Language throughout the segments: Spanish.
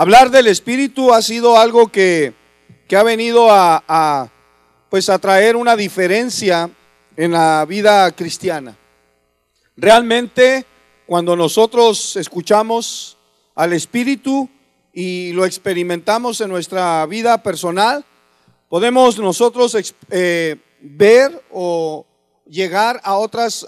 Hablar del Espíritu ha sido algo que ha venido pues a traer una diferencia en la vida cristiana. Realmente, cuando nosotros escuchamos al Espíritu y lo experimentamos en nuestra vida personal, podemos nosotros ver o llegar a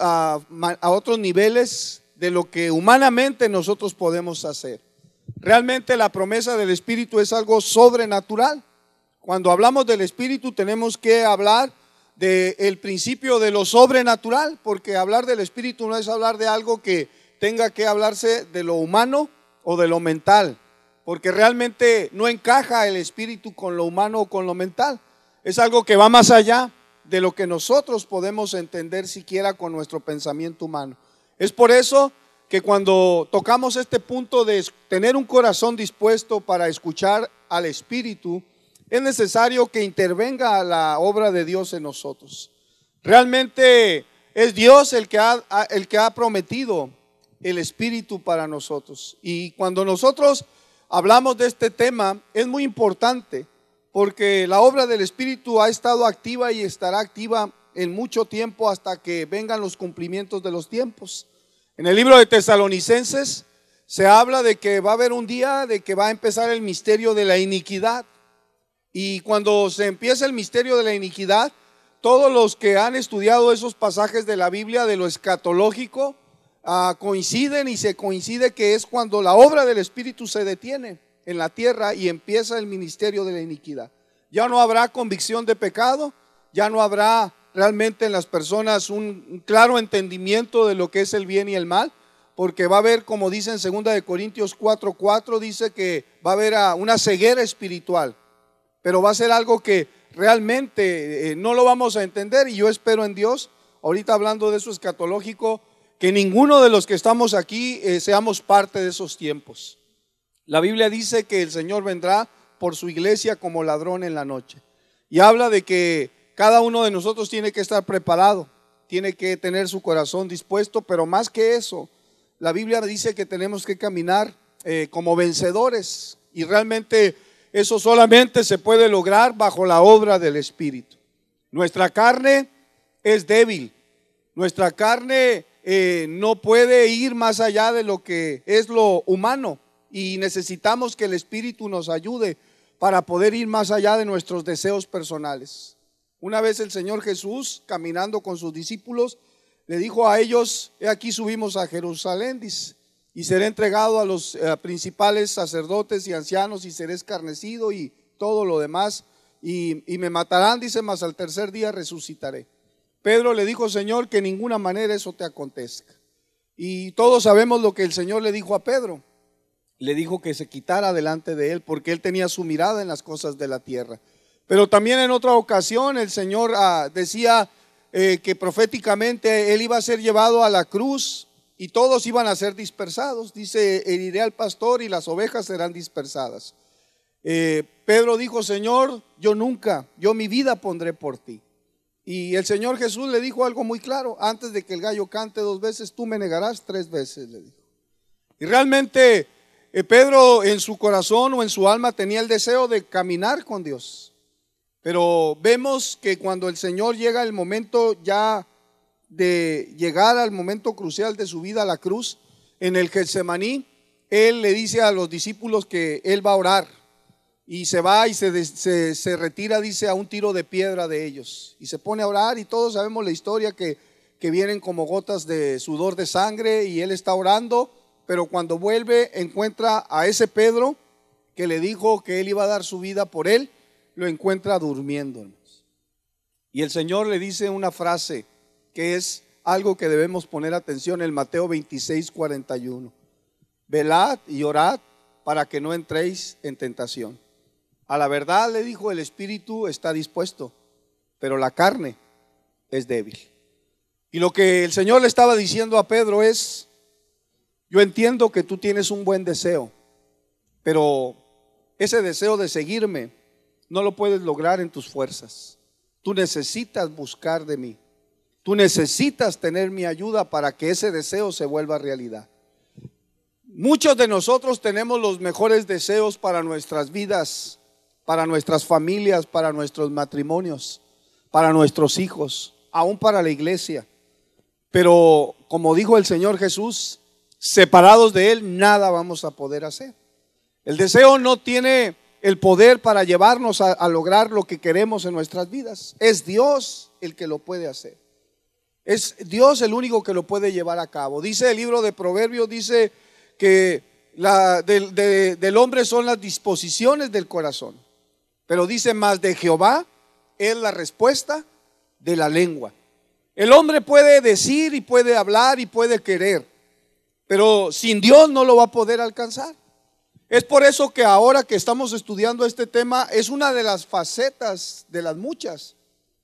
otros niveles de lo que humanamente nosotros podemos hacer. Realmente la promesa del Espíritu es algo sobrenatural. Cuando hablamos del Espíritu tenemos que hablar del principio de lo sobrenatural, porque hablar del Espíritu no es hablar de algo que tenga que hablarse de lo humano o de lo mental, porque realmente no encaja el Espíritu con lo humano o con lo mental. Es algo que va más allá de lo que nosotros podemos entender siquiera con nuestro pensamiento humano. Es por eso que cuando tocamos este punto de tener un corazón dispuesto para escuchar al Espíritu, es necesario que intervenga la obra de Dios en nosotros. Realmente es Dios el que ha prometido el Espíritu para nosotros. Y cuando nosotros hablamos de este tema, es muy importante, porque la obra del Espíritu ha estado activa y estará activa en mucho tiempo hasta que vengan los cumplimientos de los tiempos. En el libro de Tesalonicenses se habla de que va a haber un día de que va a empezar el misterio de la iniquidad. Y cuando se empieza el misterio de la iniquidad, todos los que han estudiado esos pasajes de la Biblia, de lo escatológico, coinciden y se coincide que es cuando la obra del Espíritu se detiene en la tierra y empieza el ministerio de la iniquidad. Ya no habrá convicción de pecado, ya no habrá realmente en las personas un claro entendimiento de lo que es el bien y el mal, porque va a haber, como dice en 2 Corintios 4:4, dice que va a haber una ceguera espiritual, pero va a ser algo que realmente no lo vamos a entender. Y yo espero en Dios, ahorita hablando de eso escatológico, que ninguno de los que estamos aquí seamos parte de esos tiempos. La Biblia dice que el Señor vendrá por su iglesia como ladrón en la noche, y habla de que cada uno de nosotros tiene que estar preparado, tiene que tener su corazón dispuesto, pero más que eso, la Biblia dice que tenemos que caminar como vencedores, y realmente eso solamente se puede lograr bajo la obra del Espíritu. Nuestra carne es débil, nuestra carne no puede ir más allá de lo que es lo humano, y necesitamos que el Espíritu nos ayude para poder ir más allá de nuestros deseos personales. Una vez el Señor Jesús, caminando con sus discípulos, le dijo a ellos: he aquí subimos a Jerusalén, dice, y seré entregado a los principales sacerdotes y ancianos, y seré escarnecido y todo lo demás, y me matarán, dice, mas al tercer día resucitaré. Pedro le dijo: Señor, que en ninguna manera eso te acontezca. Y todos sabemos lo que el Señor le dijo a Pedro. Le dijo que se quitara delante de él, porque él tenía su mirada en las cosas de la tierra. Pero también en otra ocasión el Señor decía que proféticamente él iba a ser llevado a la cruz y todos iban a ser dispersados. Dice: heriré al pastor y las ovejas serán dispersadas. Pedro dijo: Señor, yo mi vida pondré por ti. Y el Señor Jesús le dijo algo muy claro: antes de que el gallo cante 2 veces, tú me negarás 3 veces, le dijo. Y realmente Pedro en su corazón o en su alma tenía el deseo de caminar con Dios. Pero vemos que cuando el Señor llega el momento ya de llegar al momento crucial de su vida, a la cruz, en el Getsemaní, Él le dice a los discípulos que Él va a orar, y se va y se retira, dice, a un tiro de piedra de ellos, y se pone a orar, y todos sabemos la historia que vienen como gotas de sudor de sangre, y Él está orando, pero cuando vuelve encuentra a ese Pedro que le dijo que Él iba a dar su vida por él, lo encuentra durmiendo. Y el Señor le dice una frase que es algo que debemos poner atención, en Mateo 26:41. Velad y orad para que no entréis en tentación. A la verdad, le dijo, el espíritu está dispuesto, pero la carne es débil. Y lo que el Señor le estaba diciendo a Pedro es: yo entiendo que tú tienes un buen deseo, pero ese deseo de seguirme no lo puedes lograr en tus fuerzas. Tú necesitas buscar de mí. Tú necesitas tener mi ayuda para que ese deseo se vuelva realidad. Muchos de nosotros tenemos los mejores deseos para nuestras vidas, para nuestras familias, para nuestros matrimonios, para nuestros hijos, aún para la iglesia. Pero como dijo el Señor Jesús, separados de Él nada vamos a poder hacer. El deseo no tiene el poder para llevarnos a lograr lo que queremos en nuestras vidas. Es Dios el que lo puede hacer. Es Dios el único que lo puede llevar a cabo. Dice el libro de Proverbios, dice que del hombre son las disposiciones del corazón. Pero dice, más de Jehová es la respuesta de la lengua. El hombre puede decir y puede hablar y puede querer, pero sin Dios no lo va a poder alcanzar. Es por eso que ahora que estamos estudiando este tema, es una de las facetas de las muchas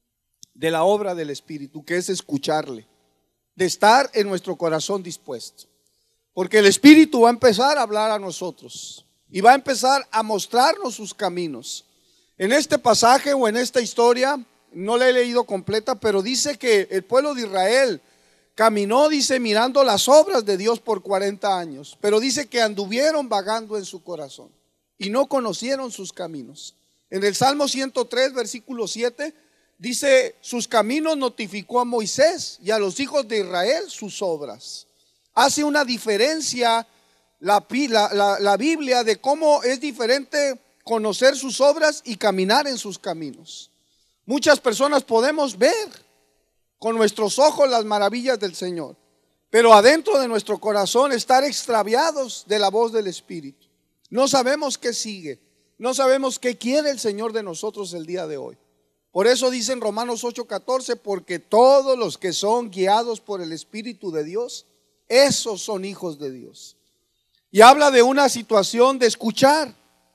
de la obra del Espíritu, que es escucharle, de estar en nuestro corazón dispuesto. Porque el Espíritu va a empezar a hablar a nosotros y va a empezar a mostrarnos sus caminos. En este pasaje o en esta historia, no la he leído completa, pero dice que el pueblo de Israel caminó, dice, mirando las obras de Dios por 40 años, pero dice que anduvieron vagando en su corazón y no conocieron sus caminos. En el Salmo 103, versículo 7, dice, sus caminos notificó a Moisés y a los hijos de Israel sus obras. Hace una diferencia la Biblia de cómo es diferente conocer sus obras y caminar en sus caminos. Muchas personas podemos ver con nuestros ojos las maravillas del Señor, pero adentro de nuestro corazón estar extraviados de la voz del Espíritu. No sabemos qué sigue, no sabemos qué quiere el Señor de nosotros el día de hoy. Por eso dice en Romanos 8:14, porque todos los que son guiados por el Espíritu de Dios, esos son hijos de Dios. Y habla de una situación de escuchar.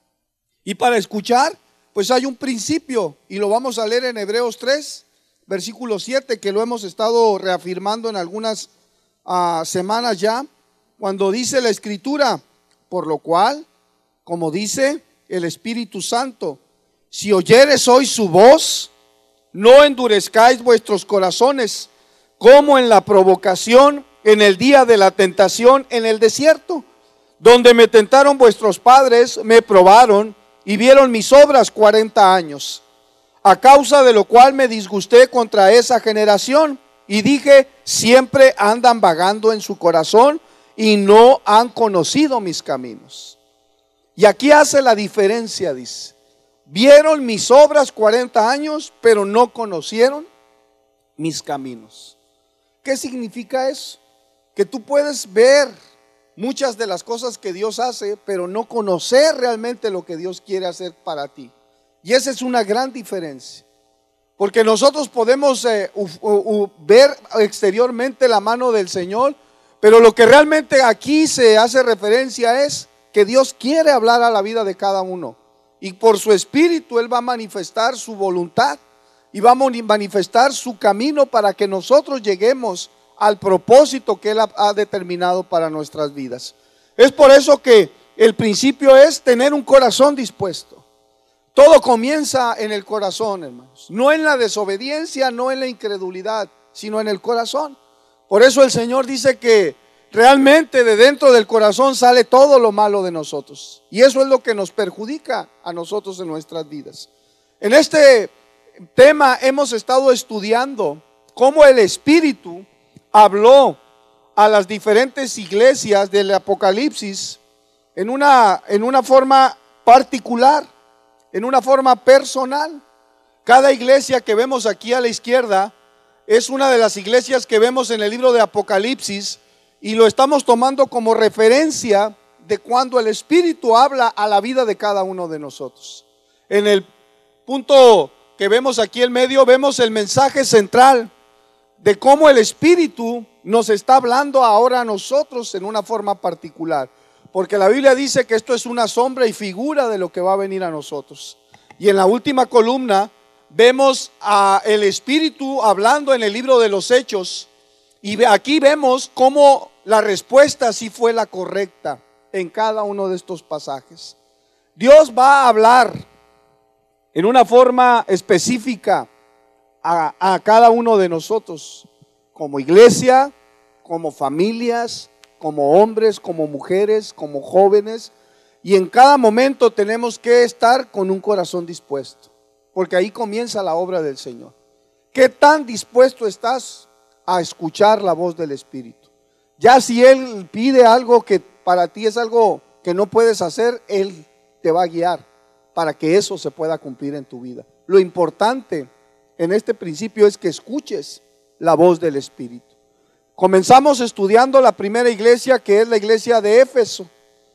Y para escuchar, pues hay un principio, y lo vamos a leer en Hebreos 3, versículo 7, que lo hemos estado reafirmando en algunas semanas ya, cuando dice la Escritura, por lo cual, como dice el Espíritu Santo, si oyeres hoy su voz, no endurezcáis vuestros corazones, como en la provocación, en el día de la tentación en el desierto, donde me tentaron vuestros padres, me probaron y vieron mis obras 40 años. A causa de lo cual me disgusté contra esa generación y dije, siempre andan vagando en su corazón y no han conocido mis caminos. Y aquí hace la diferencia, dice, vieron mis obras 40 años, pero no conocieron mis caminos. ¿Qué significa eso? Que tú puedes ver muchas de las cosas que Dios hace, pero no conocer realmente lo que Dios quiere hacer para ti. Y esa es una gran diferencia, porque nosotros podemos ver exteriormente la mano del Señor, pero lo que realmente aquí se hace referencia es que Dios quiere hablar a la vida de cada uno, y por su Espíritu Él va a manifestar su voluntad y va a manifestar su camino para que nosotros lleguemos al propósito que Él ha determinado para nuestras vidas. Es por eso que el principio es tener un corazón dispuesto. Todo comienza en el corazón, hermanos. No en la desobediencia, no en la incredulidad, sino en el corazón. Por eso el Señor dice que realmente de dentro del corazón sale todo lo malo de nosotros. Y eso es lo que nos perjudica a nosotros en nuestras vidas. En este tema hemos estado estudiando cómo el Espíritu habló a las diferentes iglesias del Apocalipsis en una forma particular, en una forma personal. Cada iglesia que vemos aquí a la izquierda es una de las iglesias que vemos en el libro de Apocalipsis, y lo estamos tomando como referencia de cuando el Espíritu habla a la vida de cada uno de nosotros. En el punto que vemos aquí en medio, vemos el mensaje central de cómo el Espíritu nos está hablando ahora a nosotros en una forma particular, porque la Biblia dice que esto es una sombra y figura de lo que va a venir a nosotros. Y en la última columna vemos a el Espíritu hablando en el libro de los Hechos, y aquí vemos cómo la respuesta sí fue la correcta en cada uno de estos pasajes. Dios va a hablar en una forma específica a cada uno de nosotros, como iglesia, como familias, como hombres, como mujeres, como jóvenes, y en cada momento tenemos que estar con un corazón dispuesto, porque ahí comienza la obra del Señor. ¿Qué tan dispuesto estás a escuchar la voz del Espíritu? Ya si Él pide algo que para ti es algo que no puedes hacer, Él te va a guiar para que eso se pueda cumplir en tu vida. Lo importante en este principio es que escuches la voz del Espíritu. Comenzamos estudiando la primera iglesia, que es la iglesia de Éfeso.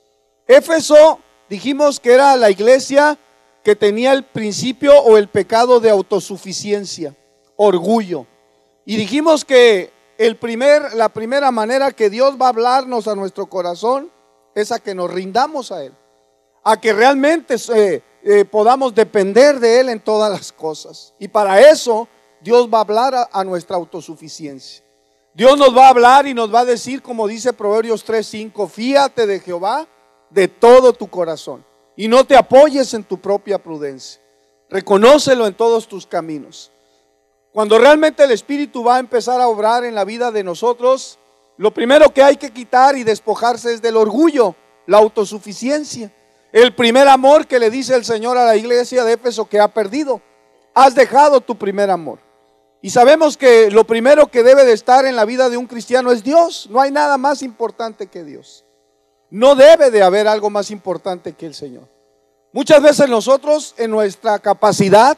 Éfeso, dijimos que era la iglesia que tenía el principio o el pecado de autosuficiencia, orgullo. Y dijimos que la primera manera que Dios va a hablarnos a nuestro corazón es a que nos rindamos a Él, a que realmente podamos depender de Él en todas las cosas. Y para eso Dios va a hablar a nuestra autosuficiencia. Dios nos va a hablar y nos va a decir, como dice Proverbios 3:5, fíate de Jehová de todo tu corazón y no te apoyes en tu propia prudencia. Reconócelo en todos tus caminos. Cuando realmente el Espíritu va a empezar a obrar en la vida de nosotros, lo primero que hay que quitar y despojarse es del orgullo, la autosuficiencia. El primer amor que le dice el Señor a la iglesia de Éfeso que ha perdido. Has dejado tu primer amor. Y sabemos que lo primero que debe de estar en la vida de un cristiano es Dios. No hay nada más importante que Dios. No debe de haber algo más importante que el Señor. Muchas veces nosotros en nuestra capacidad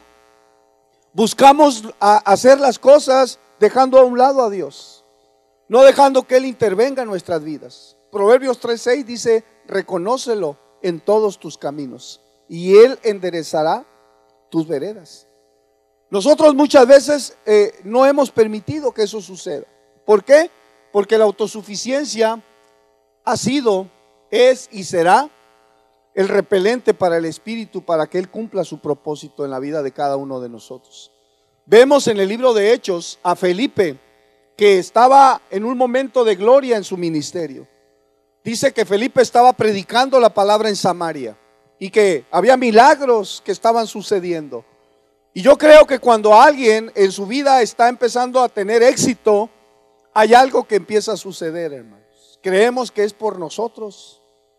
buscamos hacer las cosas dejando a un lado a Dios, no dejando que Él intervenga en nuestras vidas. Proverbios 3:6 dice, reconócelo en todos tus caminos y Él enderezará tus veredas. Nosotros muchas veces no hemos permitido que eso suceda. ¿Por qué? Porque la autosuficiencia ha sido, es y será el repelente para el Espíritu, para que Él cumpla su propósito en la vida de cada uno de nosotros. Vemos en el libro de Hechos a Felipe, que estaba en un momento de gloria en su ministerio. Dice que Felipe estaba predicando la palabra en Samaria y que había milagros que estaban sucediendo. Y yo creo que cuando alguien en su vida está empezando a tener éxito, hay algo que empieza a suceder, hermanos. Creemos que es por nosotros.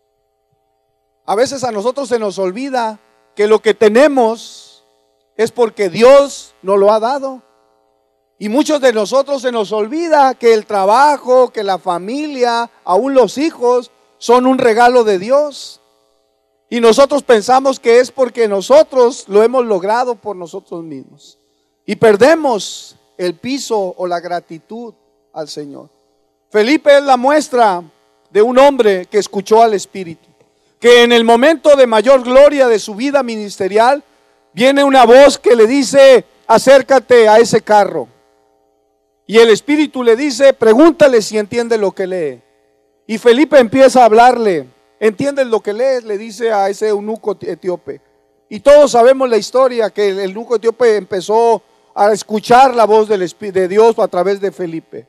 A veces a nosotros se nos olvida que lo que tenemos es porque Dios nos lo ha dado. Y muchos de nosotros se nos olvida que el trabajo, que la familia, aún los hijos, son un regalo de Dios. Y nosotros pensamos que es porque nosotros lo hemos logrado por nosotros mismos. Y perdemos el piso o la gratitud al Señor. Felipe es la muestra de un hombre que escuchó al Espíritu. Que en el momento de mayor gloria de su vida ministerial, viene una voz que le dice, acércate a ese carro. Y el Espíritu le dice, pregúntale si entiende lo que lee. Y Felipe empieza a hablarle. ¿Entiendes lo que lees? Le dice a ese eunuco etíope. Y todos sabemos la historia, que el eunuco etíope empezó a escuchar la voz de Dios a través de Felipe.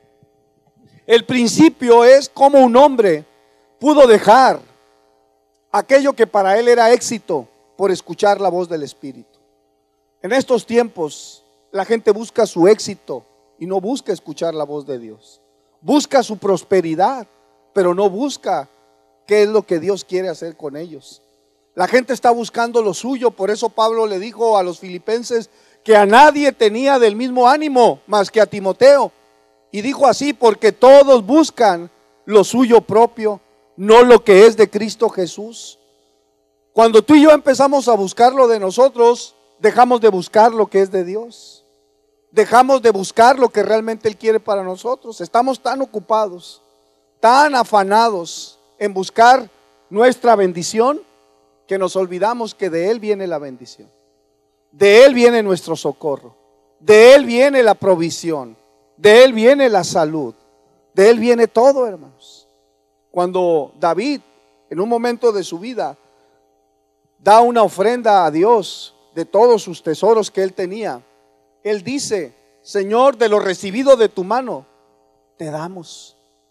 El principio es cómo un hombre pudo dejar aquello que para él era éxito por escuchar la voz del Espíritu. En estos tiempos la gente busca su éxito y no busca escuchar la voz de Dios. Busca su prosperidad, pero no busca qué es lo que Dios quiere hacer con ellos. La gente está buscando lo suyo. Por eso Pablo le dijo a los filipenses que a nadie tenía del mismo ánimo más que a Timoteo. Y dijo así, porque todos buscan lo suyo propio, no lo que es de Cristo Jesús. Cuando tú y yo empezamos a buscar lo de nosotros, dejamos de buscar lo que es de Dios. Dejamos de buscar lo que realmente Él quiere para nosotros. Estamos tan ocupados, tan afanados en buscar nuestra bendición, que nos olvidamos que de Él viene la bendición. De Él viene nuestro socorro. De Él viene la provisión. De Él viene la salud. De Él viene todo, hermanos. Cuando David, en un momento de su vida, da una ofrenda a Dios de todos sus tesoros que él tenía, él dice, Señor, de lo recibido de tu mano, te damos.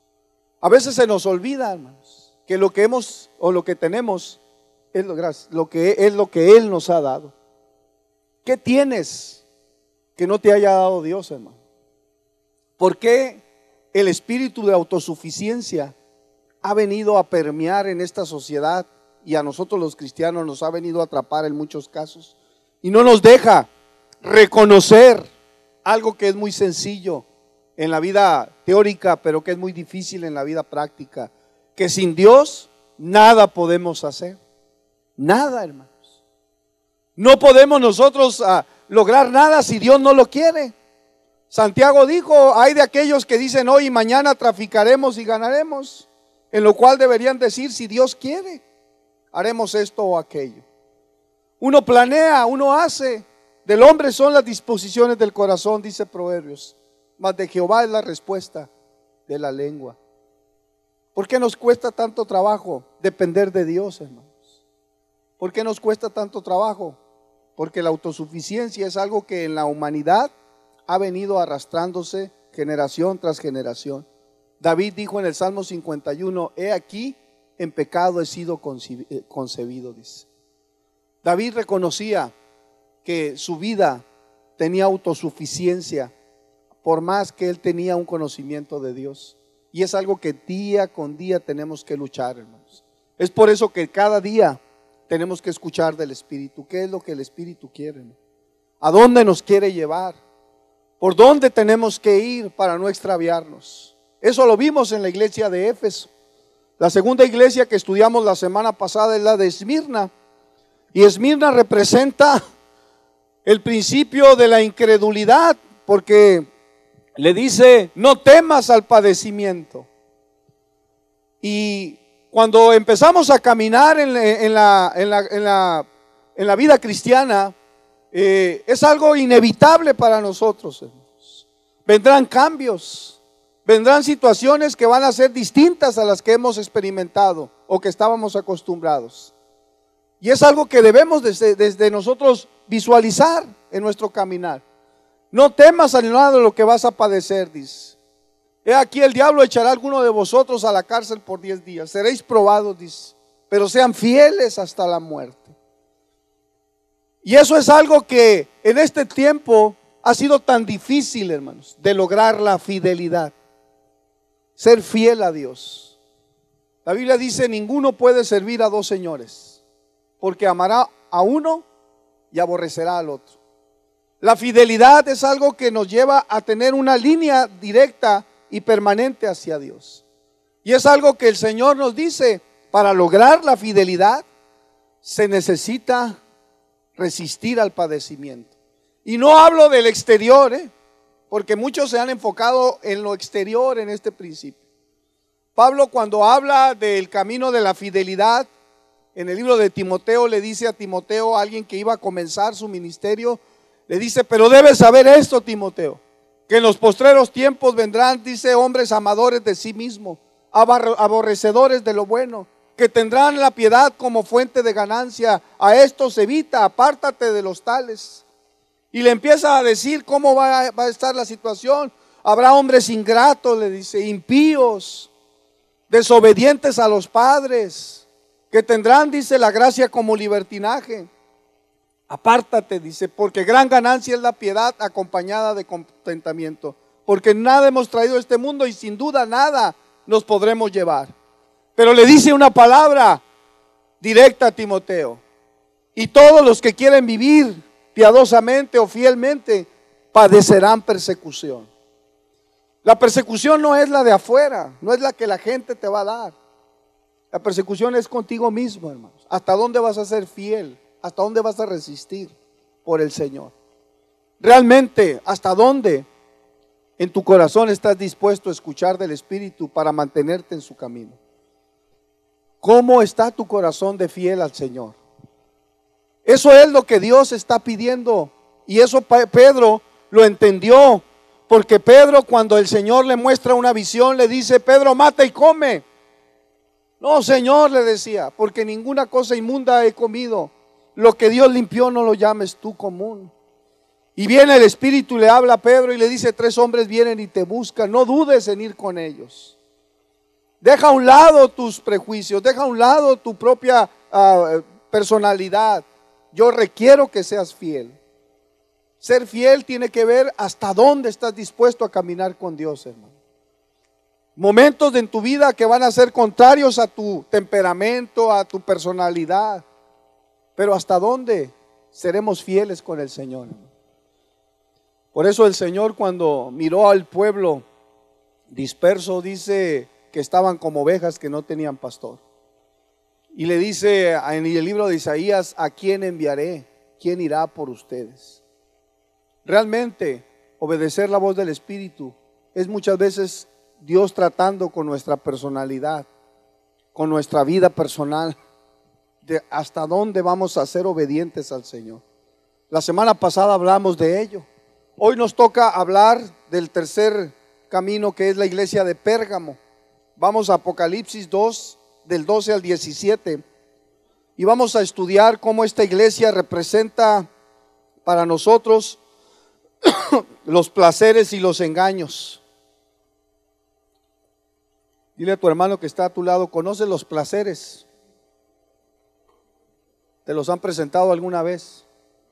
A veces se nos olvida, hermanos, que lo que hemos o lo que tenemos es lo que Él nos ha dado. ¿Qué tienes que no te haya dado Dios, hermano? ¿Por qué el espíritu de autosuficiencia ha venido a permear en esta sociedad y a nosotros los cristianos nos ha venido a atrapar en muchos casos y no nos deja reconocer algo que es muy sencillo en la vida teórica, pero que es muy difícil en la vida práctica, que sin Dios nada podemos hacer, nada, hermanos. No podemos nosotros lograr nada si Dios no lo quiere. Santiago dijo, hay de aquellos que dicen hoy y mañana traficaremos y ganaremos, en lo cual deberían decir, si Dios quiere, haremos esto o aquello. Uno planea, uno hace, del hombre son las disposiciones del corazón, dice Proverbios, mas de Jehová es la respuesta de la lengua. ¿Por qué nos cuesta tanto trabajo depender de Dios, hermanos? ¿Por qué nos cuesta tanto trabajo? Porque la autosuficiencia es algo que en la humanidad ha venido arrastrándose generación tras generación. David dijo en el Salmo 51, he aquí, en pecado he sido concebido, dice. David reconocía que su vida tenía autosuficiencia, por más que él tenía un conocimiento de Dios. Y es algo que día con día tenemos que luchar, hermanos. Es por eso que cada día tenemos que escuchar del Espíritu. ¿Qué es lo que el Espíritu quiere? ¿A dónde nos quiere llevar? ¿Por dónde tenemos que ir para no extraviarnos? Eso lo vimos en la iglesia de Éfeso. La segunda iglesia que estudiamos la semana pasada es la de Esmirna. Y Esmirna representa el principio de la incredulidad, porque le dice, no temas al padecimiento. Y cuando empezamos a caminar en la vida cristiana, es algo inevitable para nosotros, hermanos. Vendrán cambios, vendrán situaciones que van a ser distintas a las que hemos experimentado o que estábamos acostumbrados. Y es algo que debemos desde nosotros visualizar en nuestro caminar. No temas al nada de lo que vas a padecer, dice. He aquí el diablo echará a alguno de vosotros a la cárcel por 10 días. Seréis probados, dice, pero sean fieles hasta la muerte. Y eso es algo que en este tiempo ha sido tan difícil, hermanos, de lograr la fidelidad. Ser fiel a Dios. La Biblia dice, ninguno puede servir a dos señores, porque amará a uno y aborrecerá al otro. La fidelidad es algo que nos lleva a tener una línea directa y permanente hacia Dios. Y es algo que el Señor nos dice, para lograr la fidelidad se necesita resistir al padecimiento. Y no hablo del exterior, porque muchos se han enfocado en lo exterior en este principio. Pablo, cuando habla del camino de la fidelidad, en el libro de Timoteo le dice a Timoteo, alguien que iba a comenzar su ministerio, le dice, pero debes saber esto, Timoteo, que en los postreros tiempos vendrán, dice, hombres amadores de sí mismos, aborrecedores de lo bueno, que tendrán la piedad como fuente de ganancia. A estos evita, apártate de los tales. Y le empieza a decir cómo va a estar la situación. Habrá hombres ingratos, le dice, impíos, desobedientes a los padres, que tendrán, dice, la gracia como libertinaje. Apártate, dice, porque gran ganancia es la piedad acompañada de contentamiento, porque nada hemos traído a este mundo y sin duda nada nos podremos llevar. Pero le dice una palabra directa a Timoteo: y todos los que quieren vivir piadosamente o fielmente padecerán persecución. La persecución no es la de afuera, no es la que la gente te va a dar. La persecución es contigo mismo, hermanos. ¿Hasta dónde vas a ser fiel? ¿Hasta dónde vas a resistir por el Señor? Realmente, ¿hasta dónde en tu corazón estás dispuesto a escuchar del Espíritu para mantenerte en su camino? ¿Cómo está tu corazón de fiel al Señor? Eso es lo que Dios está pidiendo. Y eso Pedro lo entendió. Porque Pedro, cuando el Señor le muestra una visión, le dice, Pedro, mata y come. No, Señor, le decía, porque ninguna cosa inmunda he comido. Lo que Dios limpió no lo llames tú común. Y viene el Espíritu y le habla a Pedro y le dice, 3 hombres vienen y te buscan, no dudes en ir con ellos. Deja a un lado tus prejuicios, deja a un lado tu propia personalidad. Yo requiero que seas fiel. Ser fiel tiene que ver hasta dónde estás dispuesto a caminar con Dios, hermano. Momentos en tu vida que van a ser contrarios a tu temperamento, a tu personalidad. Pero ¿hasta dónde seremos fieles con el Señor? Por eso el Señor, cuando miró al pueblo disperso, dice que estaban como ovejas que no tenían pastor. Y le dice en el libro de Isaías: ¿a quién enviaré? ¿Quién irá por ustedes? Realmente obedecer la voz del Espíritu es muchas veces Dios tratando con nuestra personalidad, con nuestra vida personal, de hasta dónde vamos a ser obedientes al Señor. La semana pasada hablamos de ello. Hoy nos toca hablar del tercer camino, que es la iglesia de Pérgamo. Vamos a Apocalipsis 2, del 12 al 17, y vamos a estudiar cómo esta iglesia representa para nosotros los placeres y los engaños. Dile a tu hermano que está a tu lado: ¿conoces los placeres? ¿Te los han presentado alguna vez?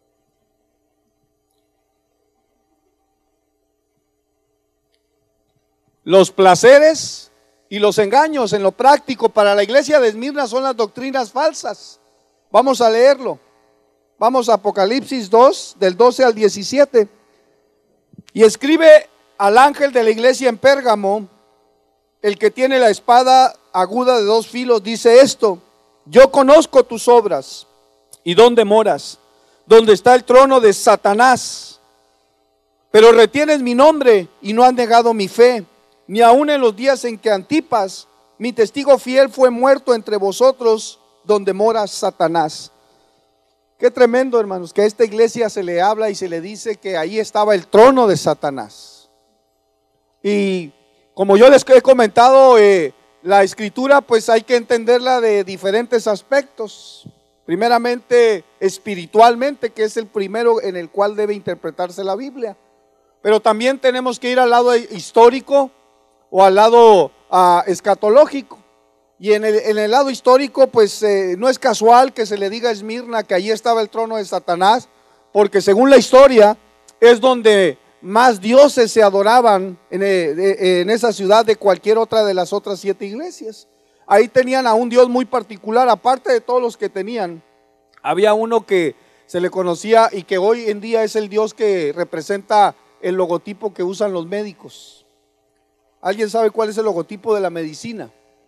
Los placeres y los engaños en lo práctico para la iglesia de Esmirna son las doctrinas falsas. Vamos a leerlo. Vamos a Apocalipsis 2, del 12 al 17. Y escribe al ángel de la iglesia en Pérgamo, el que tiene la espada aguda de 2 filos, dice esto: yo conozco tus obras y dónde moras, donde está el trono de Satanás, pero retienes mi nombre y no has negado mi fe, ni aun en los días en que Antipas, mi testigo fiel, fue muerto entre vosotros, donde mora Satanás. Qué tremendo, hermanos, que a esta iglesia se le habla y se le dice que ahí estaba el trono de Satanás. Y como yo les he comentado, la escritura pues hay que entenderla de diferentes aspectos. Primeramente espiritualmente, que es el primero en el cual debe interpretarse la Biblia. Pero también tenemos que ir al lado histórico o al lado escatológico. Y en el lado histórico pues no es casual que se le diga a Esmirna que allí estaba el trono de Satanás, porque según la historia es donde más dioses se adoraban en esa ciudad de cualquier otra de las otras 7 iglesias. Ahí tenían a un Dios muy particular, aparte de todos los que tenían. Había uno que se le conocía y que hoy en día es el Dios que representa el logotipo que usan los médicos. ¿Alguien sabe cuál es el logotipo de la medicina?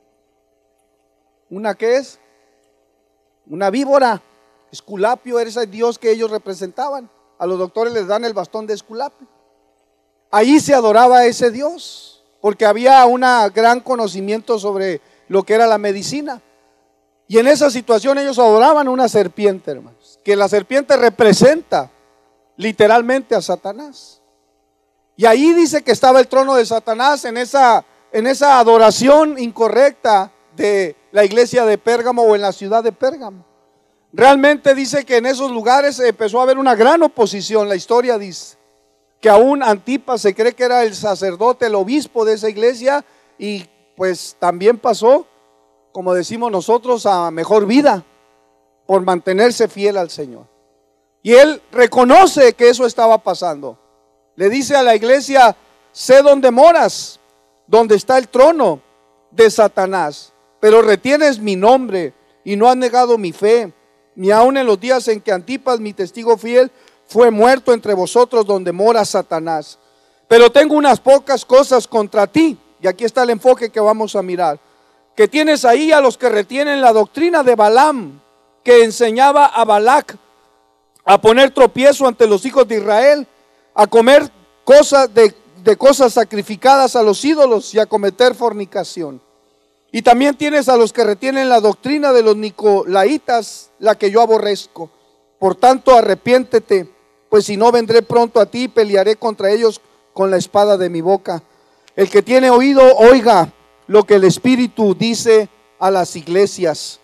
¿Una qué es? Una víbora. Esculapio era ese Dios que ellos representaban. A los doctores les dan el bastón de Esculapio. Ahí se adoraba a ese Dios, porque había un gran conocimiento sobre lo que era la medicina. Y en esa situación ellos adoraban una serpiente, hermanos, que la serpiente representa literalmente a Satanás. Y ahí dice que estaba el trono de Satanás en esa adoración incorrecta de la iglesia de Pérgamo o en la ciudad de Pérgamo. Realmente dice que en esos lugares empezó a haber una gran oposición. La historia dice que aún Antipas se cree que era el sacerdote, el obispo de esa iglesia, y pues también pasó, como decimos nosotros, a mejor vida por mantenerse fiel al Señor. Y él reconoce que eso estaba pasando. Le dice a la iglesia: sé dónde moras, donde está el trono de Satanás, pero retienes mi nombre y no has negado mi fe, ni aun en los días en que Antipas, mi testigo fiel, fue muerto entre vosotros, donde mora Satanás. Pero tengo unas pocas cosas contra ti, y aquí está el enfoque que vamos a mirar, que tienes ahí a los que retienen la doctrina de Balaam, que enseñaba a Balac a poner tropiezo ante los hijos de Israel, a comer cosas de cosas sacrificadas a los ídolos y a cometer fornicación. Y también tienes a los que retienen la doctrina de los nicolaitas, la que yo aborrezco. Por tanto, arrepiéntete, pues si no, vendré pronto a ti y pelearé contra ellos con la espada de mi boca. El que tiene oído, oiga lo que el Espíritu dice a las iglesias.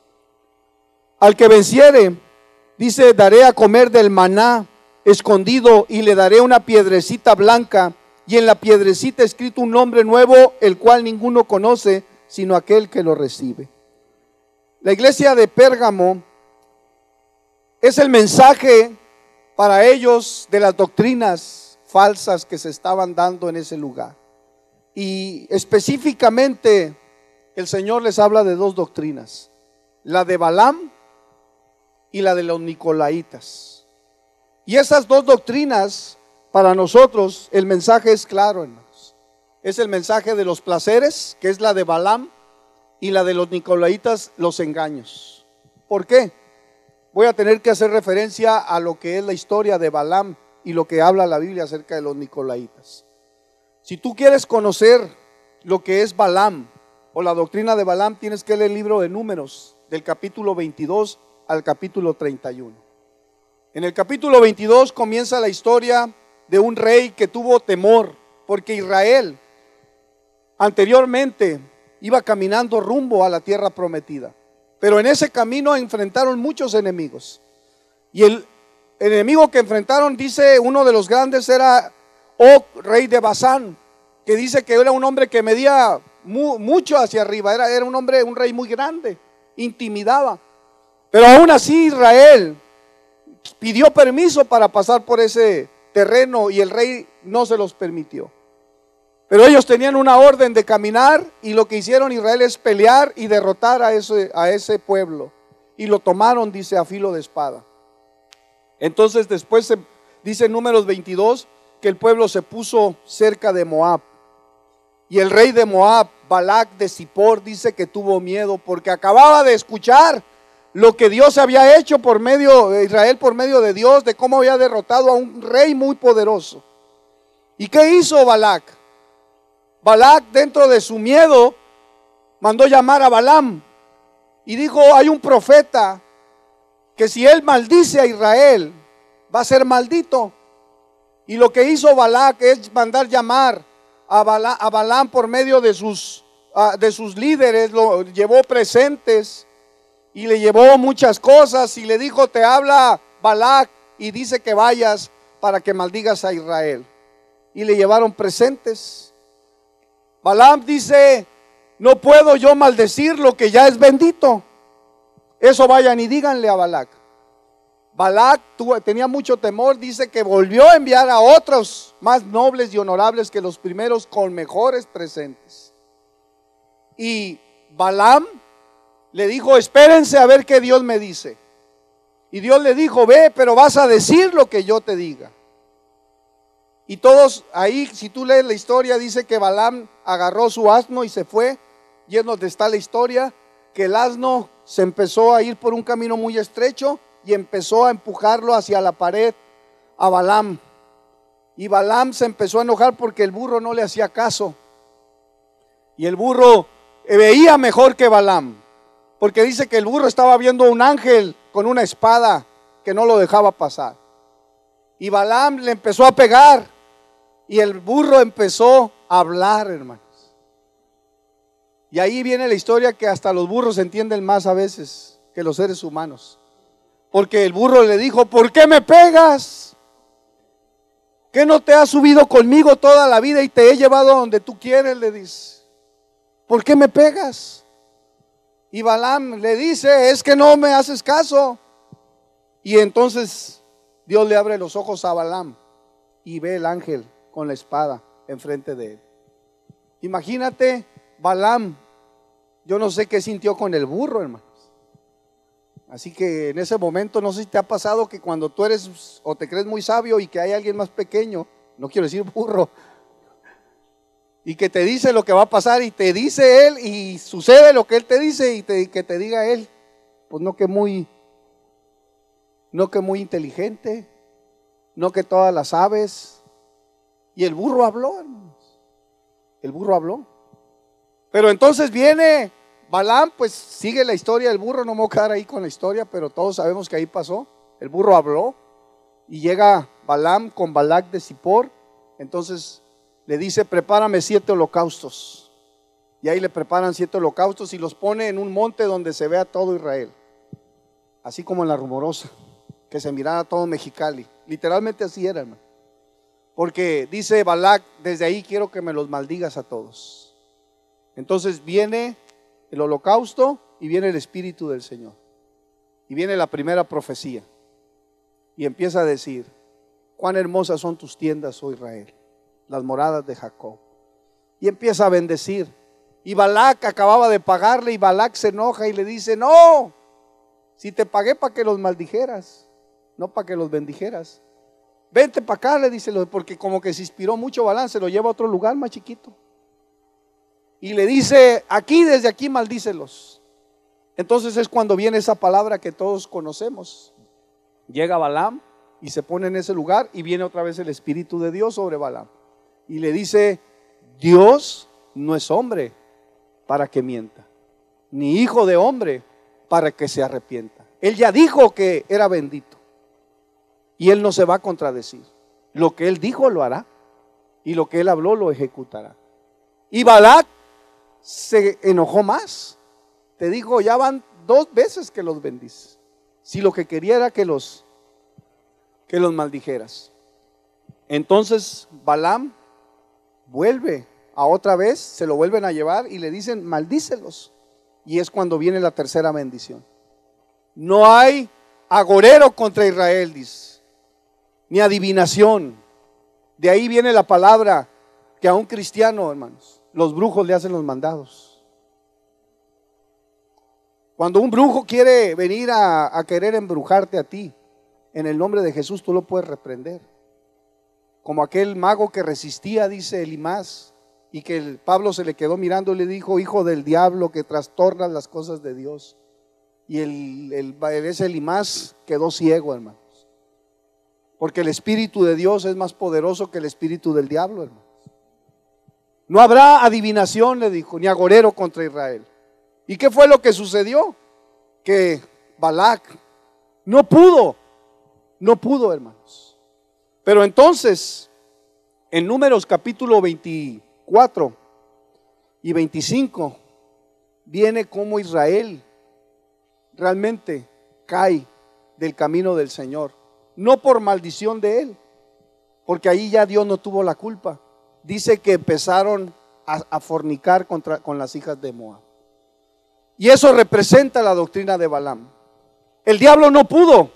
Al que venciere, dice, daré a comer del maná escondido, y le daré una piedrecita blanca, y en la piedrecita escrito un nombre nuevo, el cual ninguno conoce, sino aquel que lo recibe. La iglesia de Pérgamo es el mensaje para ellos de las doctrinas falsas que se estaban dando en ese lugar. Y específicamente el Señor les habla de dos doctrinas, la de Balaam y la de los Nicolaitas. Y esas dos doctrinas, para nosotros, el mensaje es claro, hermanos. Es el mensaje de los placeres, que es la de Balaam, y la de los Nicolaitas, los engaños. ¿Por qué? Voy a tener que hacer referencia a lo que es la historia de Balaam y lo que habla la Biblia acerca de los Nicolaitas. Si tú quieres conocer lo que es Balaam o la doctrina de Balaam, tienes que leer el libro de Números, del capítulo 22 al capítulo 31. En el capítulo 22 comienza la historia de un rey que tuvo temor, porque Israel anteriormente iba caminando rumbo a la tierra prometida. Pero en ese camino enfrentaron muchos enemigos. Y el enemigo que enfrentaron, dice uno de los grandes, era Og, rey de Basán, que dice que era un hombre que medía mucho hacia arriba, era un rey muy grande, intimidaba. Pero aún así Israel pidió permiso para pasar por ese terreno y el rey no se los permitió. Pero ellos tenían una orden de caminar y lo que hicieron Israel es pelear y derrotar a ese pueblo. Y lo tomaron, dice, a filo de espada. Entonces después dice en Números 22 que el pueblo se puso cerca de Moab. Y el rey de Moab, Balac de Zippor, dice que tuvo miedo porque acababa de escuchar lo que Dios había hecho por medio de Israel, por medio de Dios, de cómo había derrotado a un rey muy poderoso. ¿Y qué hizo Balac? Balac, dentro de su miedo, mandó llamar a Balaam y dijo: hay un profeta que si él maldice a Israel, va a ser maldito. Y lo que hizo Balac es mandar llamar a Balaam por medio de sus líderes, lo llevó presentes y le llevó muchas cosas y le dijo: te habla Balac y dice que vayas para que maldigas a Israel. Y le llevaron presentes. Balaam dice: no puedo yo maldecir lo que ya es bendito. Eso vayan y díganle a Balac. Balac tenía mucho temor, dice que volvió a enviar a otros más nobles y honorables que los primeros con mejores presentes. Y Balaam le dijo: espérense a ver qué Dios me dice. Y Dios le dijo: ve, pero vas a decir lo que yo te diga. Y todos ahí, si tú lees la historia, dice que Balaam agarró su asno y se fue. Y es donde está la historia, que el asno se empezó a ir por un camino muy estrecho y empezó a empujarlo hacia la pared a Balaam. Y Balaam se empezó a enojar porque el burro no le hacía caso. Y el burro veía mejor que Balaam, porque dice que el burro estaba viendo un ángel con una espada que no lo dejaba pasar. Y Balaam le empezó a pegar y el burro empezó a hablar, hermanos. Y ahí viene la historia que hasta los burros entienden más a veces que los seres humanos. Porque el burro le dijo: ¿por qué me pegas? ¿Qué no te has subido conmigo toda la vida y te he llevado a donde tú quieres? Le dice: ¿por qué me pegas? Y Balaam le dice: es que no me haces caso. Y entonces Dios le abre los ojos a Balaam y ve el ángel con la espada enfrente de él. Imagínate, Balaam, yo no sé qué sintió con el burro, hermanos. Así que en ese momento, no sé si te ha pasado que cuando tú eres o te crees muy sabio y que hay alguien más pequeño, no quiero decir burro, y que te dice lo que va a pasar y te dice él y sucede lo que él te dice y que te diga él, pues no que muy inteligente, no que todas las sabes. Y el burro habló, hermanos. El burro habló. Pero entonces viene Balaam, pues sigue la historia del burro. No me voy a quedar ahí con la historia, pero todos sabemos que ahí pasó. El burro habló y llega Balaam con Balac de Zippor. Entonces le dice: prepárame 7 holocaustos. Y ahí le preparan 7 holocaustos y los pone en un monte donde se vea todo Israel, así como en la Rumorosa, que se mirara todo Mexicali. Literalmente así era, hermano. Porque dice Balac: desde ahí quiero que me los maldigas a todos. Entonces viene el holocausto y viene el Espíritu del Señor. Y viene la primera profecía. Y empieza a decir: cuán hermosas son tus tiendas, oh Israel, las moradas de Jacob. y empieza a bendecir. Y Balac acababa de pagarle y Balac se enoja y le dice: no, si te pagué para que los maldijeras, no para que los bendijeras. Vente para acá, le dice, porque como que se inspiró mucho Balaam, se lo lleva a otro lugar más chiquito. Y le dice: aquí, desde aquí maldícelos. Entonces es cuando viene esa palabra que todos conocemos. Llega Balaam y se pone en ese lugar y viene otra vez el Espíritu de Dios sobre Balaam. Y le dice: Dios no es hombre para que mienta, ni hijo de hombre para que se arrepienta. Él ya dijo que era bendito y él no se va a contradecir. Lo que él dijo lo hará y lo que él habló lo ejecutará. Y Balac se enojó más. Te dijo: ya van 2 veces que los bendices, si lo que quería era que los maldijeras. Entonces Balaam vuelve a otra vez, se lo vuelven a llevar y le dicen: maldícelos. Y es cuando viene la tercera bendición. No hay agorero contra Israel, dice, ni adivinación. De ahí viene la palabra que a un cristiano, hermanos, los brujos le hacen los mandados. Cuando un brujo quiere venir a querer embrujarte a ti, en el nombre de Jesús tú lo puedes reprender. Como aquel mago que resistía, dice Elimás, y que Pablo se le quedó mirando y le dijo: hijo del diablo, que trastornas las cosas de Dios. Y ese Elimás quedó ciego, hermanos, porque el Espíritu de Dios es más poderoso que el espíritu del diablo, hermanos. No habrá adivinación, le dijo, ni agorero contra Israel. ¿Y qué fue lo que sucedió? Que Balac no pudo, hermanos. Pero entonces, en Números capítulo 24 y 25, viene como Israel realmente cae del camino del Señor. No por maldición de él, porque ahí ya Dios no tuvo la culpa. Dice que empezaron a fornicar con las hijas de Moab. Y eso representa la doctrina de Balaam. El diablo no pudo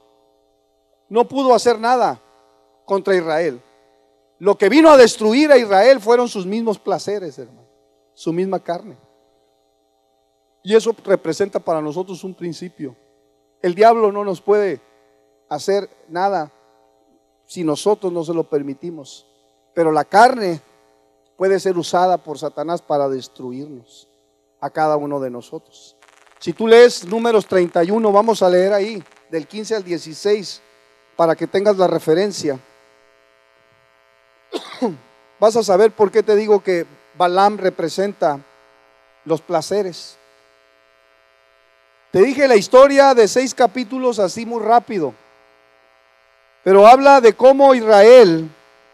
hacer nada contra Israel. Lo que vino a destruir a Israel fueron sus mismos placeres, hermano, su misma carne. Y eso representa para nosotros un principio. El diablo no nos puede hacer nada si nosotros no se lo permitimos. Pero la carne puede ser usada por Satanás para destruirnos a cada uno de nosotros. Si tú lees Números 31, vamos a leer ahí del 15 al 16 para que tengas la referencia. Vas a saber por qué te digo que Balaam representa los placeres. Te dije la historia de 6 capítulos así muy rápido, pero habla de cómo Israel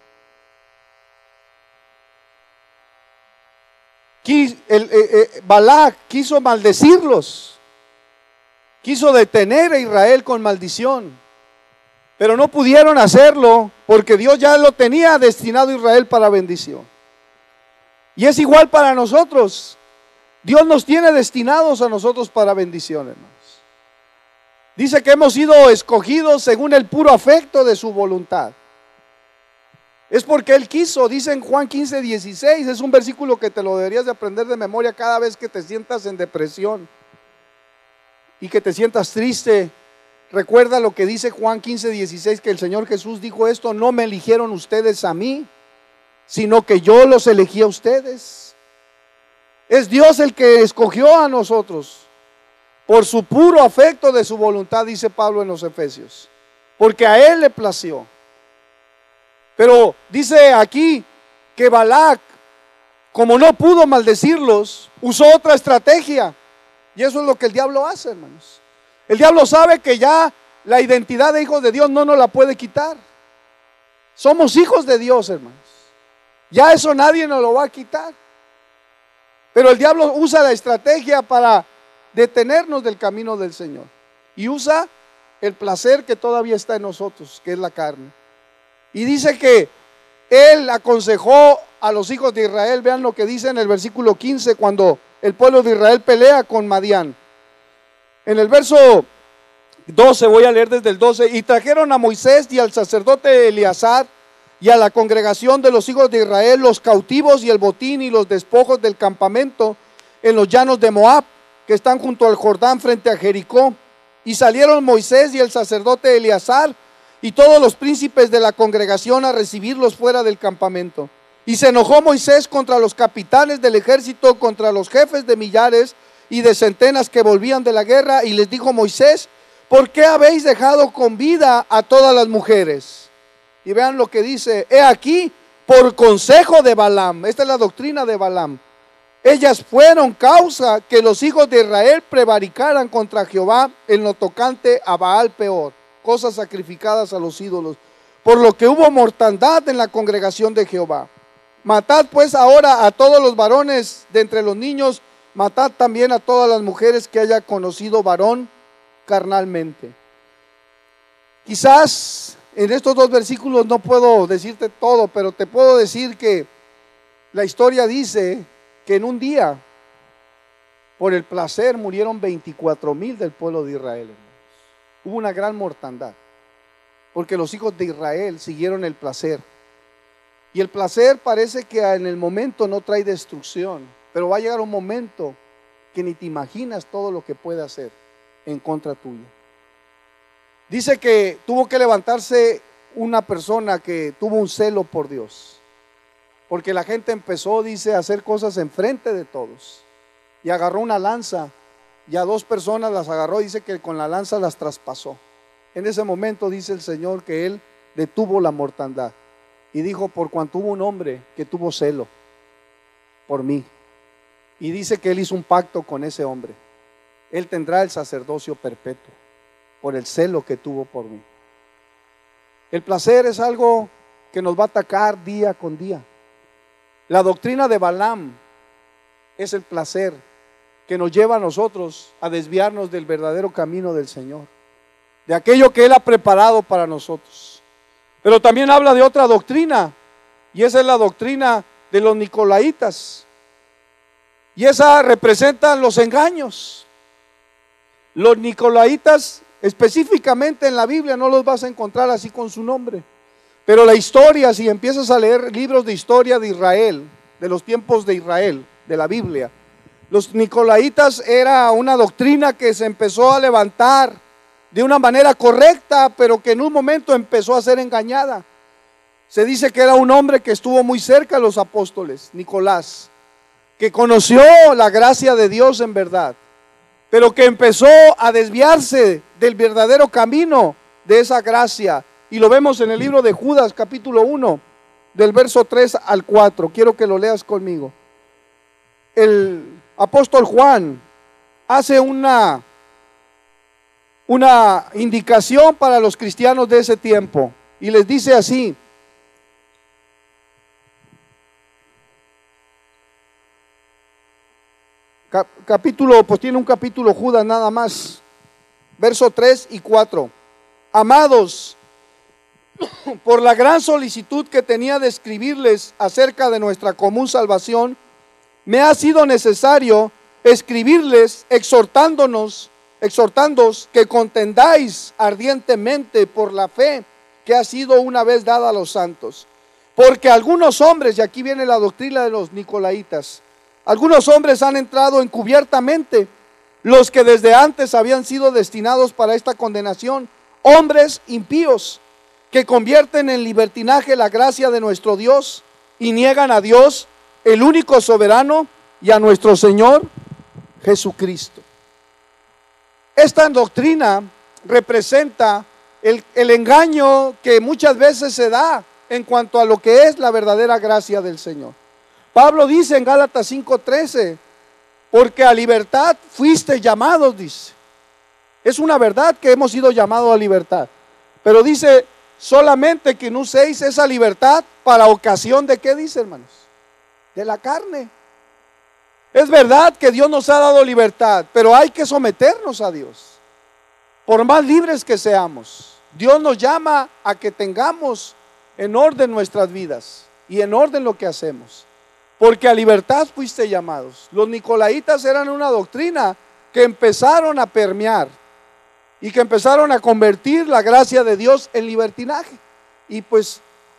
Balac quiso maldecirlos, quiso detener a Israel con maldición, pero no pudieron hacerlo porque Dios ya lo tenía destinado a Israel para bendición. Y es igual para nosotros. Dios nos tiene destinados a nosotros para bendición, hermanos. Dice que hemos sido escogidos según el puro afecto de su voluntad. Es porque Él quiso, dice en Juan 15, 16, es un versículo que te lo deberías de aprender de memoria cada vez que te sientas en depresión y que te sientas triste. Recuerda lo que dice Juan 15, 16, que el Señor Jesús dijo esto: no me eligieron ustedes a mí, sino que yo los elegí a ustedes. Es Dios el que escogió a nosotros por su puro afecto de su voluntad, dice Pablo en los Efesios, porque a Él le plació. Pero dice aquí que Balac, como no pudo maldecirlos, usó otra estrategia. Y eso es lo que el diablo hace, hermanos. El diablo sabe que ya la identidad de hijos de Dios no nos la puede quitar. Somos hijos de Dios, hermanos. Ya eso nadie nos lo va a quitar. Pero el diablo usa la estrategia para detenernos del camino del Señor. Y usa el placer que todavía está en nosotros, que es la carne. Y dice que él aconsejó a los hijos de Israel. Vean lo que dice en el versículo 15, cuando el pueblo de Israel pelea con Madián. En el verso 12, voy a leer desde el 12. Y trajeron a Moisés y al sacerdote Eleazar y a la congregación de los hijos de Israel los cautivos y el botín y los despojos del campamento en los llanos de Moab, que están junto al Jordán frente a Jericó. Y salieron Moisés y el sacerdote Eleazar y todos los príncipes de la congregación a recibirlos fuera del campamento. Y se enojó Moisés contra los capitanes del ejército, contra los jefes de millares y de centenas que volvían de la guerra, y les dijo Moisés: ¿por qué habéis dejado con vida a todas las mujeres? Y vean lo que dice: he aquí, por consejo de Balaam. Esta es la doctrina de Balaam. Ellas fueron causa que los hijos de Israel prevaricaran contra Jehová en lo tocante a Baal Peor, cosas sacrificadas a los ídolos, por lo que hubo mortandad en la congregación de Jehová. Matad pues ahora a todos los varones de entre los niños, matad también a todas las mujeres que haya conocido varón carnalmente. Quizás en estos dos versículos no puedo decirte todo, pero te puedo decir que la historia dice que en un día, por el placer, murieron 24,000 del pueblo de Israel, hermanos. Hubo una gran mortandad, porque los hijos de Israel siguieron el placer. Y el placer parece que en el momento no trae destrucción, pero va a llegar un momento que ni te imaginas todo lo que puede hacer en contra tuya. Dice que tuvo que levantarse una persona que tuvo un celo por Dios, porque la gente empezó, dice, a hacer cosas enfrente de todos, y agarró una lanza y a 2 personas las agarró, dice que con la lanza las traspasó. En ese momento dice el Señor que Él detuvo la mortandad y dijo: por cuanto hubo un hombre que tuvo celo por mí, y dice que Él hizo un pacto con ese hombre, Él tendrá el sacerdocio perpetuo por el celo que tuvo por mí. El placer es algo que nos va a atacar día con día. La doctrina de Balaam es el placer que nos lleva a nosotros a desviarnos del verdadero camino del Señor, de aquello que Él ha preparado para nosotros. Pero también habla de otra doctrina, y esa es la doctrina de los nicolaitas, y esa representa los engaños. Los nicolaitas específicamente en la Biblia no los vas a encontrar así con su nombre, pero la historia, si empiezas a leer libros de historia de Israel, de los tiempos de Israel, de la Biblia, los nicolaitas era una doctrina que se empezó a levantar de una manera correcta, pero que en un momento empezó a ser engañada. Se dice que era un hombre que estuvo muy cerca de los apóstoles, Nicolás, que conoció la gracia de Dios en verdad, pero que empezó a desviarse del verdadero camino de esa gracia. Y lo vemos en el libro de Judas, capítulo 1, del verso 3 al 4. Quiero que lo leas conmigo. El apóstol Juan hace una indicación para los cristianos de ese tiempo, y les dice así: capítulo, pues tiene un capítulo Judas nada más, verso 3 y 4. Amados, por la gran solicitud que tenía de escribirles acerca de nuestra común salvación, me ha sido necesario escribirles exhortándoos que contendáis ardientemente por la fe que ha sido una vez dada a los santos. Porque algunos hombres, y aquí viene la doctrina de los nicolaitas, algunos hombres han entrado encubiertamente, los que desde antes habían sido destinados para esta condenación, hombres impíos, que convierten en libertinaje la gracia de nuestro Dios y niegan a Dios, el único soberano, y a nuestro Señor Jesucristo. Esta doctrina representa el engaño que muchas veces se da en cuanto a lo que es la verdadera gracia del Señor. Pablo dice en Gálatas 5:13, porque a libertad fuiste llamados, dice. Es una verdad que hemos sido llamados a libertad, pero dice solamente que no uséis esa libertad para ocasión de ¿qué dice, hermanos? De la carne. Es verdad que Dios nos ha dado libertad, pero hay que someternos a Dios. Por más libres que seamos, Dios nos llama a que tengamos en orden nuestras vidas y en orden lo que hacemos, porque a libertad fuiste llamados. Los nicolaitas eran una doctrina que empezaron a permear y que empezaron a convertir la gracia de Dios en libertinaje. Y pues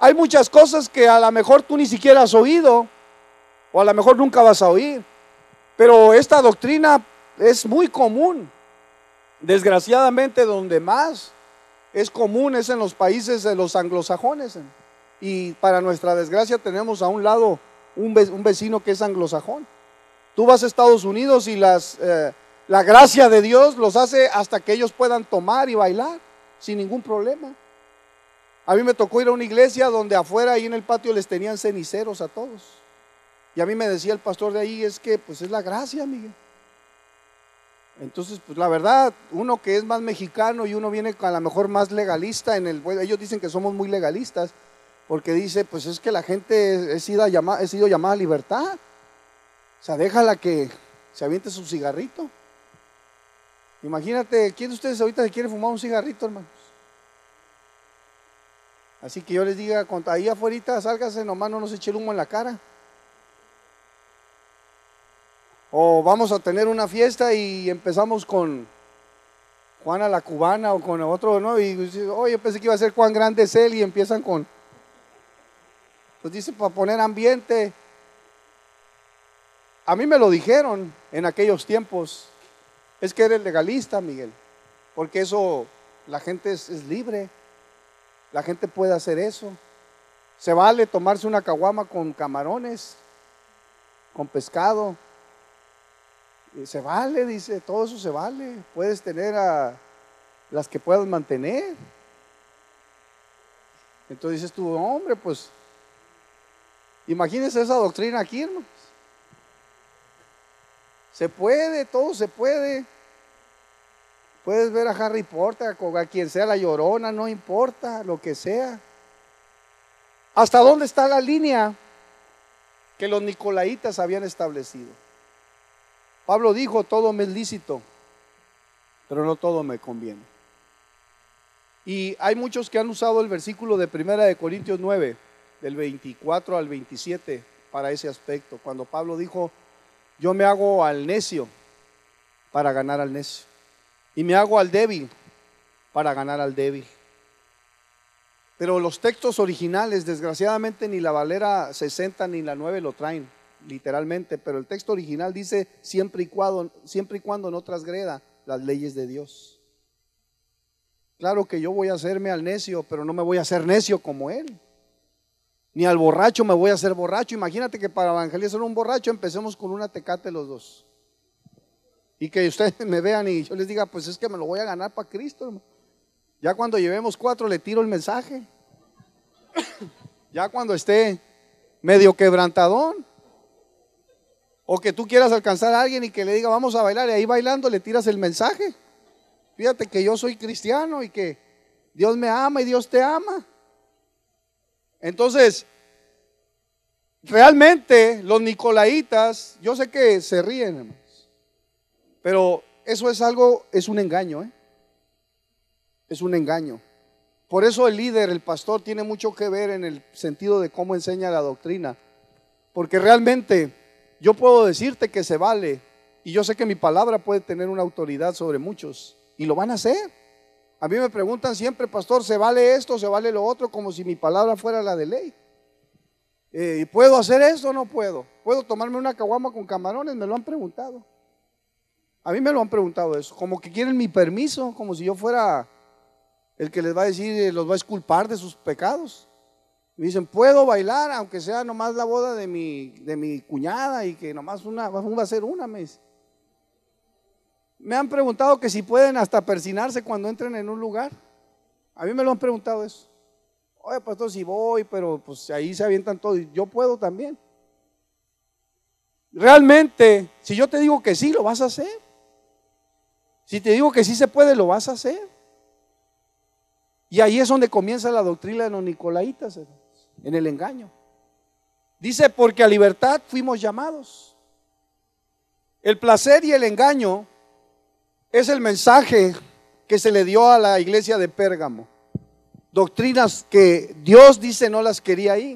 hay muchas cosas que a lo mejor tú ni siquiera has oído, o a lo mejor nunca vas a oír, pero esta doctrina es muy común. Desgraciadamente, donde más es común es en los países de los anglosajones, y para nuestra desgracia tenemos a un lado un vecino que es anglosajón. Tú vas a Estados Unidos y la gracia de Dios los hace hasta que ellos puedan tomar y bailar sin ningún problema. A mí me tocó ir a una iglesia donde afuera ahí en el patio les tenían ceniceros a todos, y a mí me decía el pastor de ahí, es que pues es la gracia, Miguel. Entonces, pues la verdad, uno que es más mexicano y uno viene a lo mejor más legalista ellos dicen que somos muy legalistas, porque dice, pues es que la gente he sido llamada a libertad. O sea, déjala que se aviente su cigarrito. Imagínate, ¿quién de ustedes ahorita se quiere fumar un cigarrito, hermanos? Así que yo les diga, ahí afuera, sálgase, nomás no nos eche el humo en la cara. O vamos a tener una fiesta y empezamos con Juana la Cubana o con otro, ¿no? Y oye, pensé que iba a ser Juan Grande es él, y empiezan con, pues dice, para poner ambiente. A mí me lo dijeron en aquellos tiempos, es que eres legalista, Miguel, porque eso, la gente es libre, la gente puede hacer eso. Se vale tomarse una caguama con camarones, con pescado. Se vale, dice, todo eso se vale. Puedes tener a las que puedas mantener. Entonces dices tú, hombre, pues imagínense esa doctrina aquí, hermanos. Se puede, todo se puede. Puedes ver a Harry Potter, a quien sea, la Llorona, no importa, lo que sea. ¿Hasta dónde está la línea que los nicolaitas habían establecido? Pablo dijo, todo me es lícito, pero no todo me conviene. Y hay muchos que han usado el versículo de 1 Corintios 9, del 24 al 27, para ese aspecto. Cuando Pablo dijo, yo me hago al necio para ganar al necio, y me hago al débil para ganar al débil. Pero los textos originales, desgraciadamente, ni la Valera 60 ni la 9 lo traen literalmente, pero el texto original dice siempre y cuando no transgreda las leyes de Dios. Claro que yo voy a hacerme al necio, pero no me voy a hacer necio como él, ni al borracho me voy a hacer borracho. Imagínate que para evangelizar a un borracho empecemos con una Tecate los dos, y que ustedes me vean y yo les diga, pues es que me lo voy a ganar para Cristo, hermano. Ya cuando llevemos 4 le tiro el mensaje. Ya cuando esté medio quebrantadón, o que tú quieras alcanzar a alguien y que le diga vamos a bailar, y ahí bailando le tiras el mensaje. Fíjate que yo soy cristiano y que Dios me ama y Dios te ama. Entonces, realmente los nicolaitas, yo sé que se ríen, hermanos, pero eso es algo, es un engaño, es un engaño. Por eso el líder, el pastor, tiene mucho que ver en el sentido de cómo enseña la doctrina, porque realmente yo puedo decirte que se vale, y yo sé que mi palabra puede tener una autoridad sobre muchos, y lo van a hacer. A mí me preguntan siempre, pastor, ¿se vale esto, se vale lo otro? Como si mi palabra fuera la de ley. ¿Puedo hacer esto o no puedo? ¿Puedo tomarme una caguama con camarones? Me lo han preguntado. A mí me lo han preguntado eso, como que quieren mi permiso, como si yo fuera el que les va a decir, los va a exculpar de sus pecados. Me dicen, ¿puedo bailar aunque sea nomás la boda de mi cuñada y que nomás va a ser una? Me han preguntado que si pueden hasta persinarse cuando entren en un lugar. A mí me lo han preguntado eso. Oye, pastor, si voy, pero pues ahí se avientan todos. Yo puedo también. Realmente, si yo te digo que sí, lo vas a hacer. Si te digo que sí se puede, lo vas a hacer. Y ahí es donde comienza la doctrina de los nicolaitas, en el engaño. Dice, porque a libertad fuimos llamados. El placer y el engaño es el mensaje que se le dio a la iglesia de Pérgamo. Doctrinas que Dios dice no las quería ahí.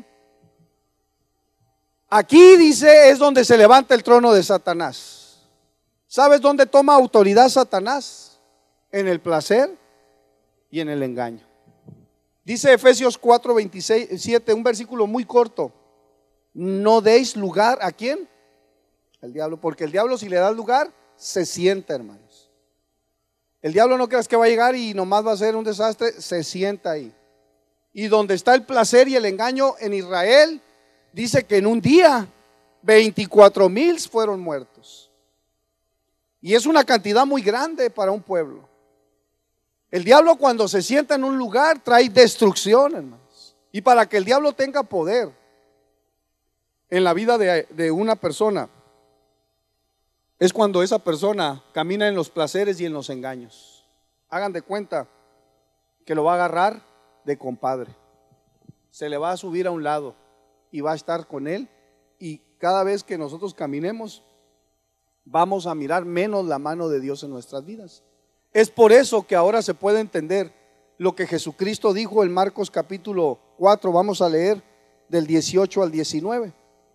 Aquí dice es donde se levanta el trono de Satanás. ¿Sabes dónde toma autoridad Satanás? En el placer y en el engaño. Dice Efesios 4:27, un versículo muy corto. No deis lugar ¿a quién? Al diablo, porque el diablo, si le das lugar, se sienta, hermanos. El diablo, no creas que va a llegar y nomás va a ser un desastre, se sienta ahí. Y donde está el placer y el engaño en Israel, dice que en un día 24,000 fueron muertos. Y es una cantidad muy grande para un pueblo. El diablo, cuando se sienta en un lugar, trae destrucción, hermanos. Y para que el diablo tenga poder en la vida de una persona, es cuando esa persona camina en los placeres y en los engaños. Hagan de cuenta que lo va a agarrar de compadre, se le va a subir a un lado y va a estar con él, y cada vez que nosotros caminemos vamos a mirar menos la mano de Dios en nuestras vidas. Es por eso que ahora se puede entender lo que Jesucristo dijo en Marcos capítulo 4, vamos a leer del 18 al 19.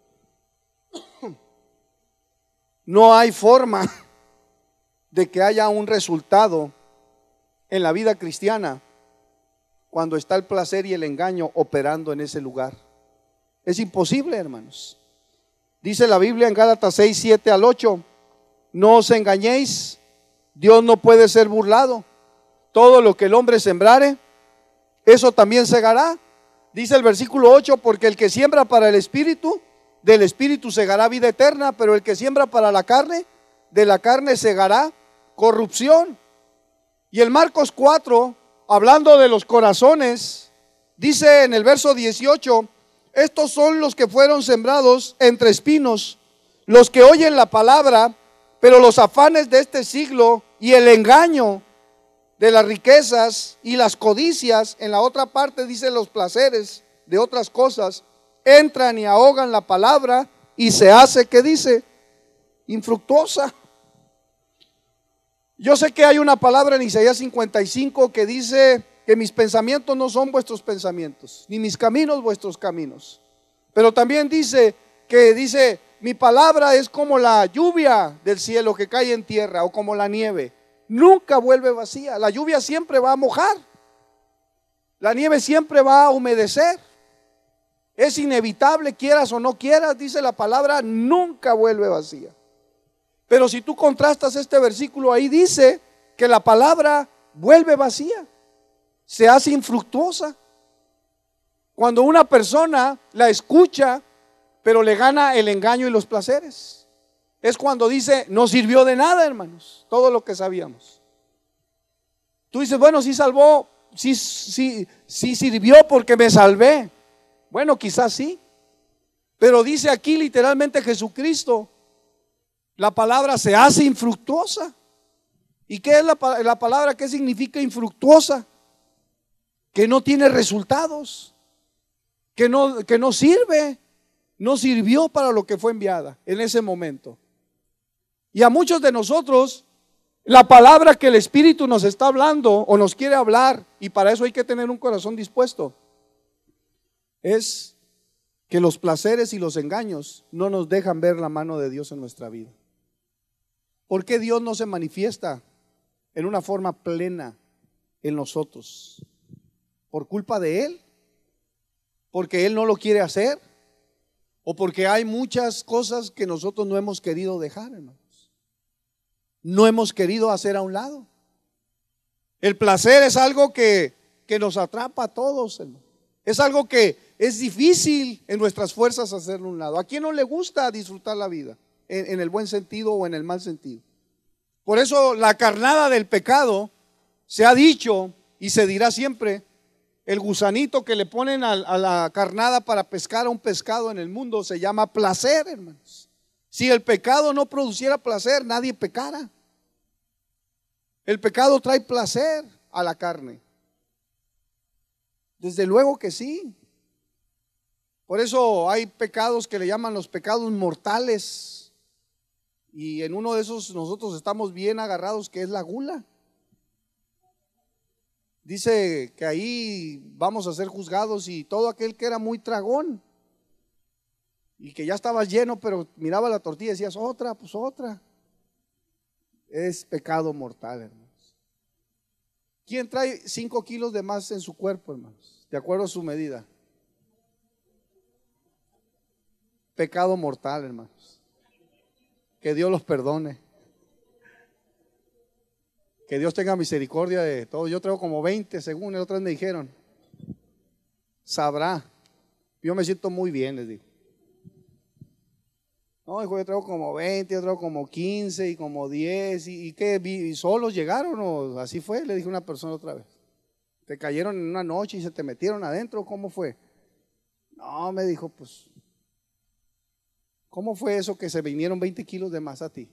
No hay forma de que haya un resultado en la vida cristiana cuando está el placer y el engaño operando en ese lugar. Es imposible, hermanos. Dice la Biblia en Gálatas 6:7-8, no os engañéis, Dios no puede ser burlado. Todo lo que el hombre sembrare, eso también segará. Dice el versículo 8, porque el que siembra para el espíritu, del espíritu segará vida eterna, pero el que siembra para la carne, de la carne segará corrupción. Y el Marcos 4, hablando de los corazones, dice en el verso 18, estos son los que fueron sembrados entre espinos, los que oyen la palabra, pero los afanes de este siglo y el engaño de las riquezas y las codicias, en la otra parte dice los placeres de otras cosas, entran y ahogan la palabra y se hace, ¿qué dice? Infructuosa. Yo sé que hay una palabra en Isaías 55 que dice que mis pensamientos no son vuestros pensamientos, ni mis caminos vuestros caminos. Pero también dice mi palabra es como la lluvia del cielo que cae en tierra, o como la nieve. Nunca vuelve vacía. La lluvia siempre va a mojar. La nieve siempre va a humedecer. Es inevitable, quieras o no quieras, dice la palabra, nunca vuelve vacía. Pero si tú contrastas este versículo, ahí dice que la palabra vuelve vacía, se hace infructuosa. Cuando una persona la escucha, pero le gana el engaño y los placeres, es cuando dice, no sirvió de nada, hermanos, todo lo que sabíamos. Tú dices, bueno, sí salvó, sí sirvió porque me salvé. Bueno, quizás sí, pero dice aquí literalmente Jesucristo, la palabra se hace infructuosa. ¿Y qué es la palabra? ¿Qué significa infructuosa? Que no tiene resultados, que no sirve, no sirvió para lo que fue enviada en ese momento. Y a muchos de nosotros, la palabra que el Espíritu nos está hablando o nos quiere hablar, y para eso hay que tener un corazón dispuesto, es que los placeres y los engaños no nos dejan ver la mano de Dios en nuestra vida. ¿Por qué Dios no se manifiesta en una forma plena en nosotros? ¿Por culpa de Él? ¿Porque Él no lo quiere hacer? ¿O porque hay muchas cosas que nosotros no hemos querido dejar, hermanos? No hemos querido hacer a un lado. El placer es algo que nos atrapa a todos, hermanos. Es algo que es difícil en nuestras fuerzas hacerlo a un lado. ¿A quién no le gusta disfrutar la vida? En el buen sentido o en el mal sentido. Por eso la carnada del pecado, se ha dicho y se dirá siempre, el gusanito que le ponen a la carnada para pescar a un pescado en el mundo se llama placer, hermanos. Si el pecado no produciera placer, nadie pecara. El pecado trae placer a la carne. Desde luego que sí. Por eso hay pecados que le llaman los pecados mortales. Y en uno de esos nosotros estamos bien agarrados, que es la gula. Dice que ahí vamos a ser juzgados, y todo aquel que era muy tragón y que ya estaba lleno, pero miraba la tortilla y decías, otra, pues otra. Es pecado mortal, hermanos. ¿Quién trae 5 kilos de más en su cuerpo, hermanos? De acuerdo a su medida. Pecado mortal, hermanos. Que Dios los perdone. Que Dios tenga misericordia de todos. Yo traigo como 20, según otras me dijeron. Sabrá. Yo me siento muy bien, les digo. No, dijo, yo traigo como 20, yo traigo como 15 y como 10. ¿Y qué? ¿Y solos llegaron o así fue? Le dije a una persona otra vez. ¿Te cayeron en una noche y se te metieron adentro? ¿Cómo fue? No, me dijo, pues, ¿cómo fue eso que se vinieron 20 kilos de más a ti?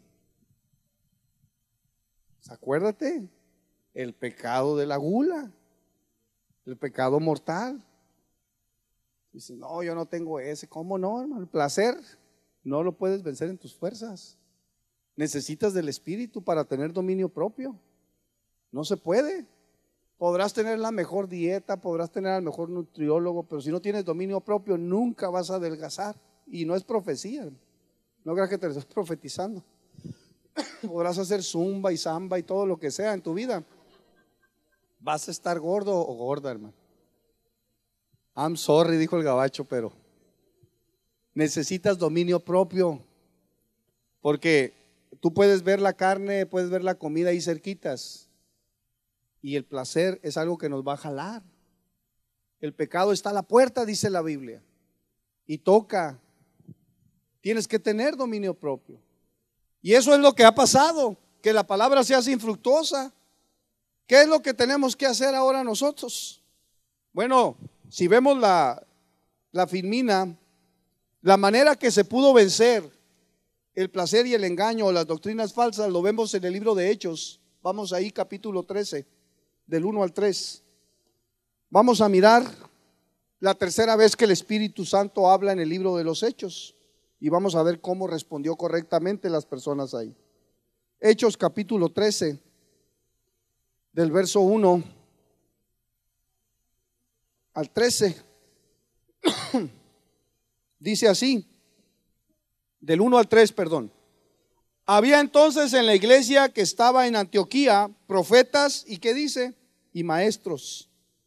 Pues acuérdate, el pecado de la gula, el pecado mortal. Dice, no, yo no tengo ese. ¿Cómo no, hermano? El placer no lo puedes vencer en tus fuerzas. Necesitas del Espíritu para tener dominio propio. No se puede. Podrás tener la mejor dieta, podrás tener al mejor nutriólogo, pero si no tienes dominio propio, nunca vas a adelgazar. Y no es profecía, hermano. No creas que te lo estás profetizando. Podrás hacer zumba y samba y todo lo que sea en tu vida. Vas a estar gordo o gorda, hermano. I'm sorry, dijo el gabacho, pero necesitas dominio propio. Porque tú puedes ver la carne, puedes ver la comida ahí cerquitas. Y el placer es algo que nos va a jalar. El pecado está a la puerta, dice la Biblia. Y toca. Tienes que tener dominio propio. Y eso es lo que ha pasado, que la palabra se hace infructuosa. ¿Qué es lo que tenemos que hacer ahora nosotros? Bueno, si vemos la filmina, la manera que se pudo vencer el placer y el engaño o las doctrinas falsas, lo vemos en el libro de Hechos. Vamos ahí, capítulo 13, del 1 al 3. Vamos a mirar la tercera vez que el Espíritu Santo habla en el libro de los Hechos. Y vamos a ver cómo respondió correctamente las personas ahí. Hechos capítulo 13, del verso 1 al 13. Dice así, del 1 al 3, perdón. Había entonces en la iglesia que estaba en Antioquía profetas y ¿qué dice? Y maestros.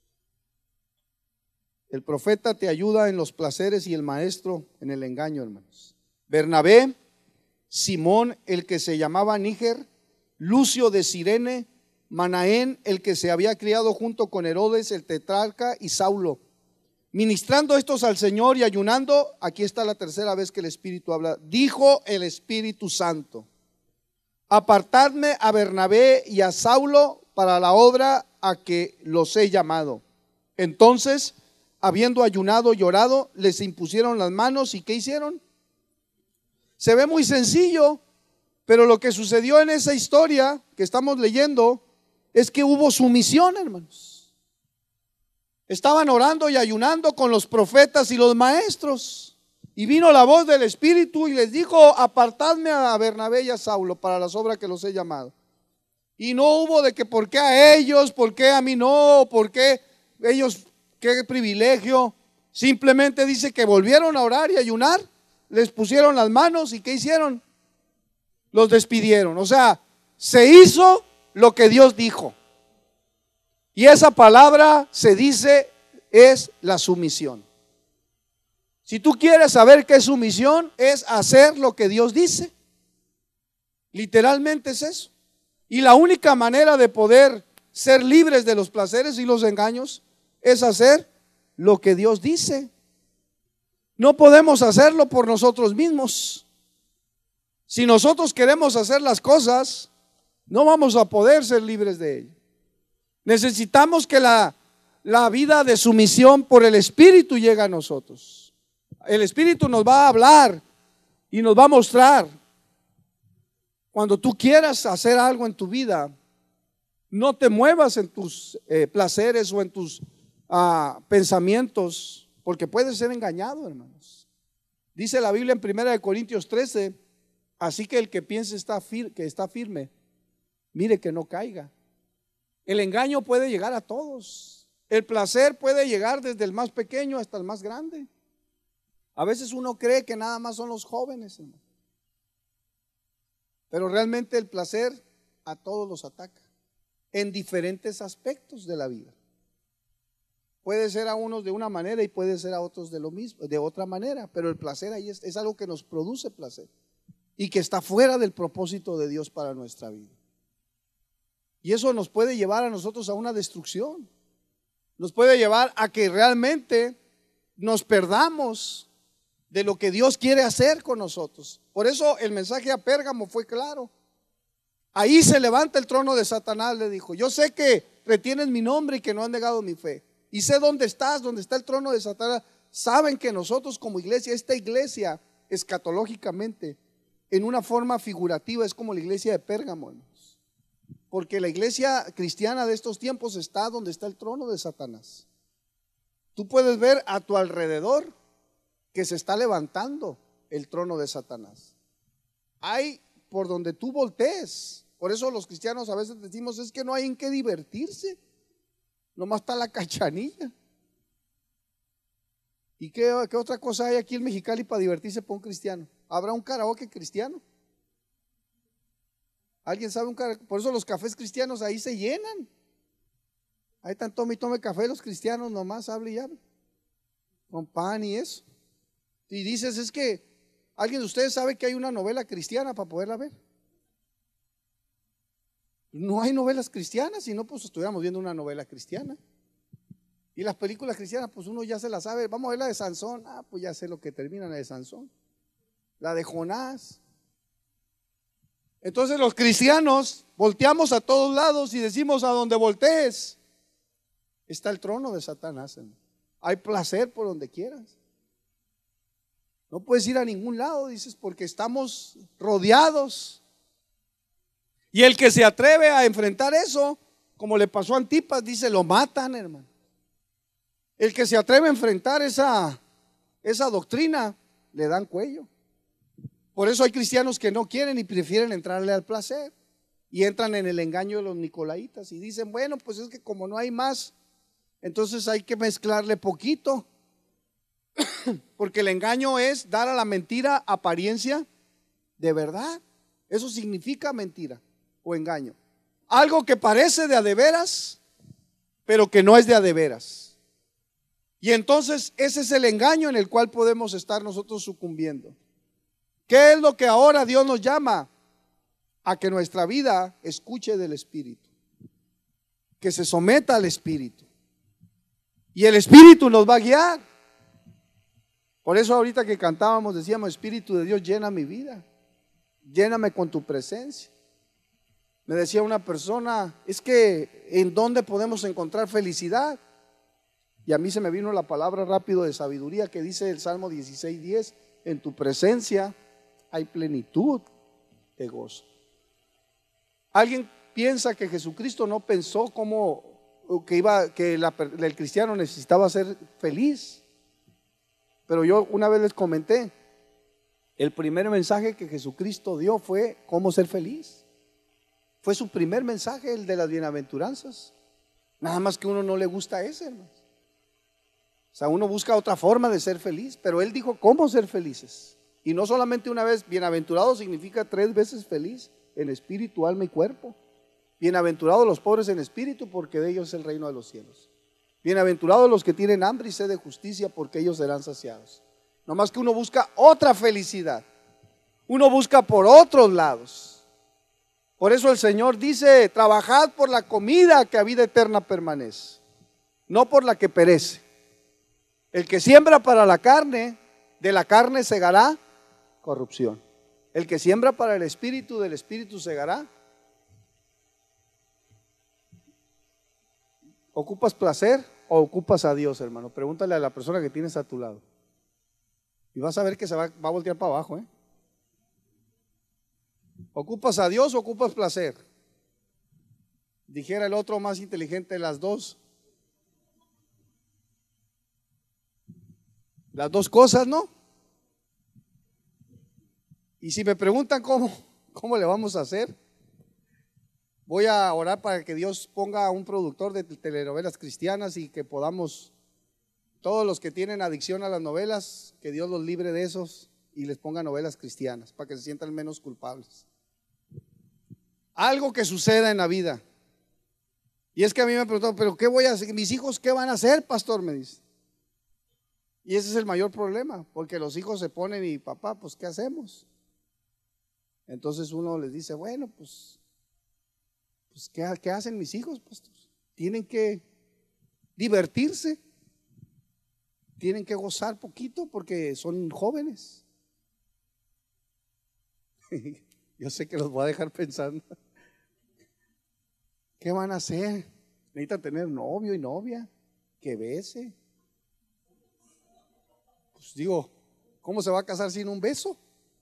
El profeta te ayuda en los placeres y el maestro en el engaño, hermanos. Bernabé, Simón, el que se llamaba Níger, Lucio de Cirene, Manaén, el que se había criado junto con Herodes, el tetrarca, y Saulo. Ministrando estos al Señor y ayunando, aquí está la tercera vez que el Espíritu habla. Dijo el Espíritu Santo: apartadme a Bernabé y a Saulo para la obra a que los he llamado. Entonces, habiendo ayunado y orado, les impusieron las manos. ¿Y qué hicieron? Se ve muy sencillo, pero lo que sucedió en esa historia que estamos leyendo es que hubo sumisión, hermanos. Estaban orando y ayunando con los profetas y los maestros, y vino la voz del Espíritu y les dijo: apartadme a Bernabé y a Saulo para las obras que los he llamado. Y no hubo de que por qué a ellos, por qué a mí no, por qué ellos, qué privilegio. Simplemente dice que volvieron a orar y ayunar, les pusieron las manos y ¿qué hicieron? Los despidieron. O sea, se hizo lo que Dios dijo. Y esa palabra se dice es la sumisión. Si tú quieres saber qué es sumisión, es hacer lo que Dios dice. Literalmente es eso. Y la única manera de poder ser libres de los placeres y los engaños es hacer lo que Dios dice. No podemos hacerlo por nosotros mismos. Si nosotros queremos hacer las cosas, no vamos a poder ser libres de ello. Necesitamos que la vida de sumisión por el Espíritu llegue a nosotros. El Espíritu nos va a hablar y nos va a mostrar. Cuando tú quieras hacer algo en tu vida, no te muevas en tus placeres o en tus pensamientos, porque puedes ser engañado, hermanos. Dice la Biblia en 1 Corintios 13: así que el que piense que está firme, mire que no caiga. El engaño puede llegar a todos. El placer puede llegar desde el más pequeño hasta el más grande. A veces uno cree que nada más son los jóvenes, hermano. Pero realmente el placer a todos los ataca. en diferentes aspectos de la vida. Puede ser a unos de una manera y puede ser a otros de lo mismo, de otra manera, pero el placer ahí es algo que nos produce placer y que está fuera del propósito de Dios para nuestra vida. Y eso nos puede llevar a nosotros a una destrucción. Nos puede llevar a que realmente nos perdamos de lo que Dios quiere hacer con nosotros. Por eso el mensaje a Pérgamo fue claro. Ahí se levanta el trono de Satanás, le dijo: yo sé que retienes mi nombre y que no han negado mi fe. Y sé dónde estás, dónde está el trono de Satanás. Saben que nosotros como iglesia, esta iglesia escatológicamente, en una forma figurativa, es como la iglesia de Pérgamo, hermanos. Porque la iglesia cristiana de estos tiempos está donde está el trono de Satanás. Tú puedes ver a tu alrededor que se está levantando el trono de Satanás. Hay por donde tú voltees. Por eso los cristianos a veces decimos: es que no hay en qué divertirse, nomás está la cachanilla. ¿Y qué otra cosa hay aquí en Mexicali para divertirse para un cristiano? ¿Habrá un karaoke cristiano? ¿Alguien sabe un karaoke? Por eso los cafés cristianos ahí se llenan. Ahí están tome y tome café los cristianos, nomás hable y hable, con pan y eso. Y dices: es que ¿alguien de ustedes sabe que hay una novela cristiana para poderla ver? No hay novelas cristianas, si no pues estuviéramos viendo una novela cristiana. Y las películas cristianas pues uno ya se las sabe. Vamos a ver la de Sansón, pues ya sé lo que termina la de Sansón. La de Jonás. Entonces los cristianos volteamos a todos lados y decimos: a donde voltees está el trono de Satanás. Hay placer por donde quieras. No puedes ir a ningún lado, dices, porque estamos rodeados. Y el que se atreve a enfrentar eso, como le pasó a Antipas, dice, lo matan, hermano. El que se atreve a enfrentar esa doctrina, le dan cuello. Por eso hay cristianos que no quieren y prefieren entrarle al placer y entran en el engaño de los nicolaitas y dicen: bueno, pues es que como no hay más, entonces hay que mezclarle poquito. Porque el engaño es dar a la mentira apariencia de verdad. Eso significa mentira o engaño. Algo que parece de a de veras, pero que no es de a de veras. Y entonces ese es el engaño en el cual podemos estar nosotros sucumbiendo. ¿Qué es lo que ahora Dios nos llama? A que nuestra vida escuche del Espíritu, que se someta al Espíritu. Y el Espíritu nos va a guiar. Por eso ahorita que cantábamos decíamos: Espíritu de Dios, llena mi vida, lléname con tu presencia. Me decía una persona: es que ¿en dónde podemos encontrar felicidad? Y a mí se me vino la palabra rápido de sabiduría que dice el Salmo 16:10: en tu presencia hay plenitud de gozo. ¿Alguien piensa que Jesucristo no pensó que el cristiano necesitaba ser feliz? Pero yo una vez les comenté, el primer mensaje que Jesucristo dio fue cómo ser feliz. Fue su primer mensaje, el de las bienaventuranzas. Nada más que a uno no le gusta ese, hermanos. O sea, uno busca otra forma de ser feliz, pero él dijo cómo ser felices. Y no solamente una vez. Bienaventurado significa 3 veces feliz en espíritu, alma y cuerpo. Bienaventurados los pobres en espíritu, porque de ellos es el reino de los cielos. Bienaventurados los que tienen hambre y sed de justicia, porque ellos serán saciados. No más que uno busca otra felicidad. Uno busca por otros lados. Por eso el Señor dice: trabajad por la comida que a vida eterna permanece, no por la que perece. El que siembra para la carne, de la carne segará corrupción. El que siembra para el espíritu, del espíritu segará. ¿Ocupas placer o ocupas a Dios, hermano? Pregúntale a la persona que tienes a tu lado y vas a ver que se va a voltear para abajo, ¿eh? ¿Ocupas a Dios o ocupas placer? Dijera el otro más inteligente: las dos. Las dos cosas, ¿no? Y si me preguntan cómo le vamos a hacer, voy a orar para que Dios ponga un productor de telenovelas cristianas y que podamos, todos los que tienen adicción a las novelas, que Dios los libre de esos y les ponga novelas cristianas para que se sientan menos culpables. Algo que suceda en la vida. Y es que a mí me preguntó, pero ¿qué voy a hacer? ¿Mis hijos qué van a hacer, pastor? Me dice. Y ese es el mayor problema, porque los hijos se ponen y papá, pues ¿qué hacemos? Entonces uno les dice, bueno, pues ¿qué hacen mis hijos, pastor? Tienen que divertirse, tienen que gozar poquito porque son jóvenes. Yo sé que los voy a dejar pensando. ¿Qué van a hacer? Necesitan tener novio y novia que bese. Pues digo, ¿cómo se va a casar sin un beso?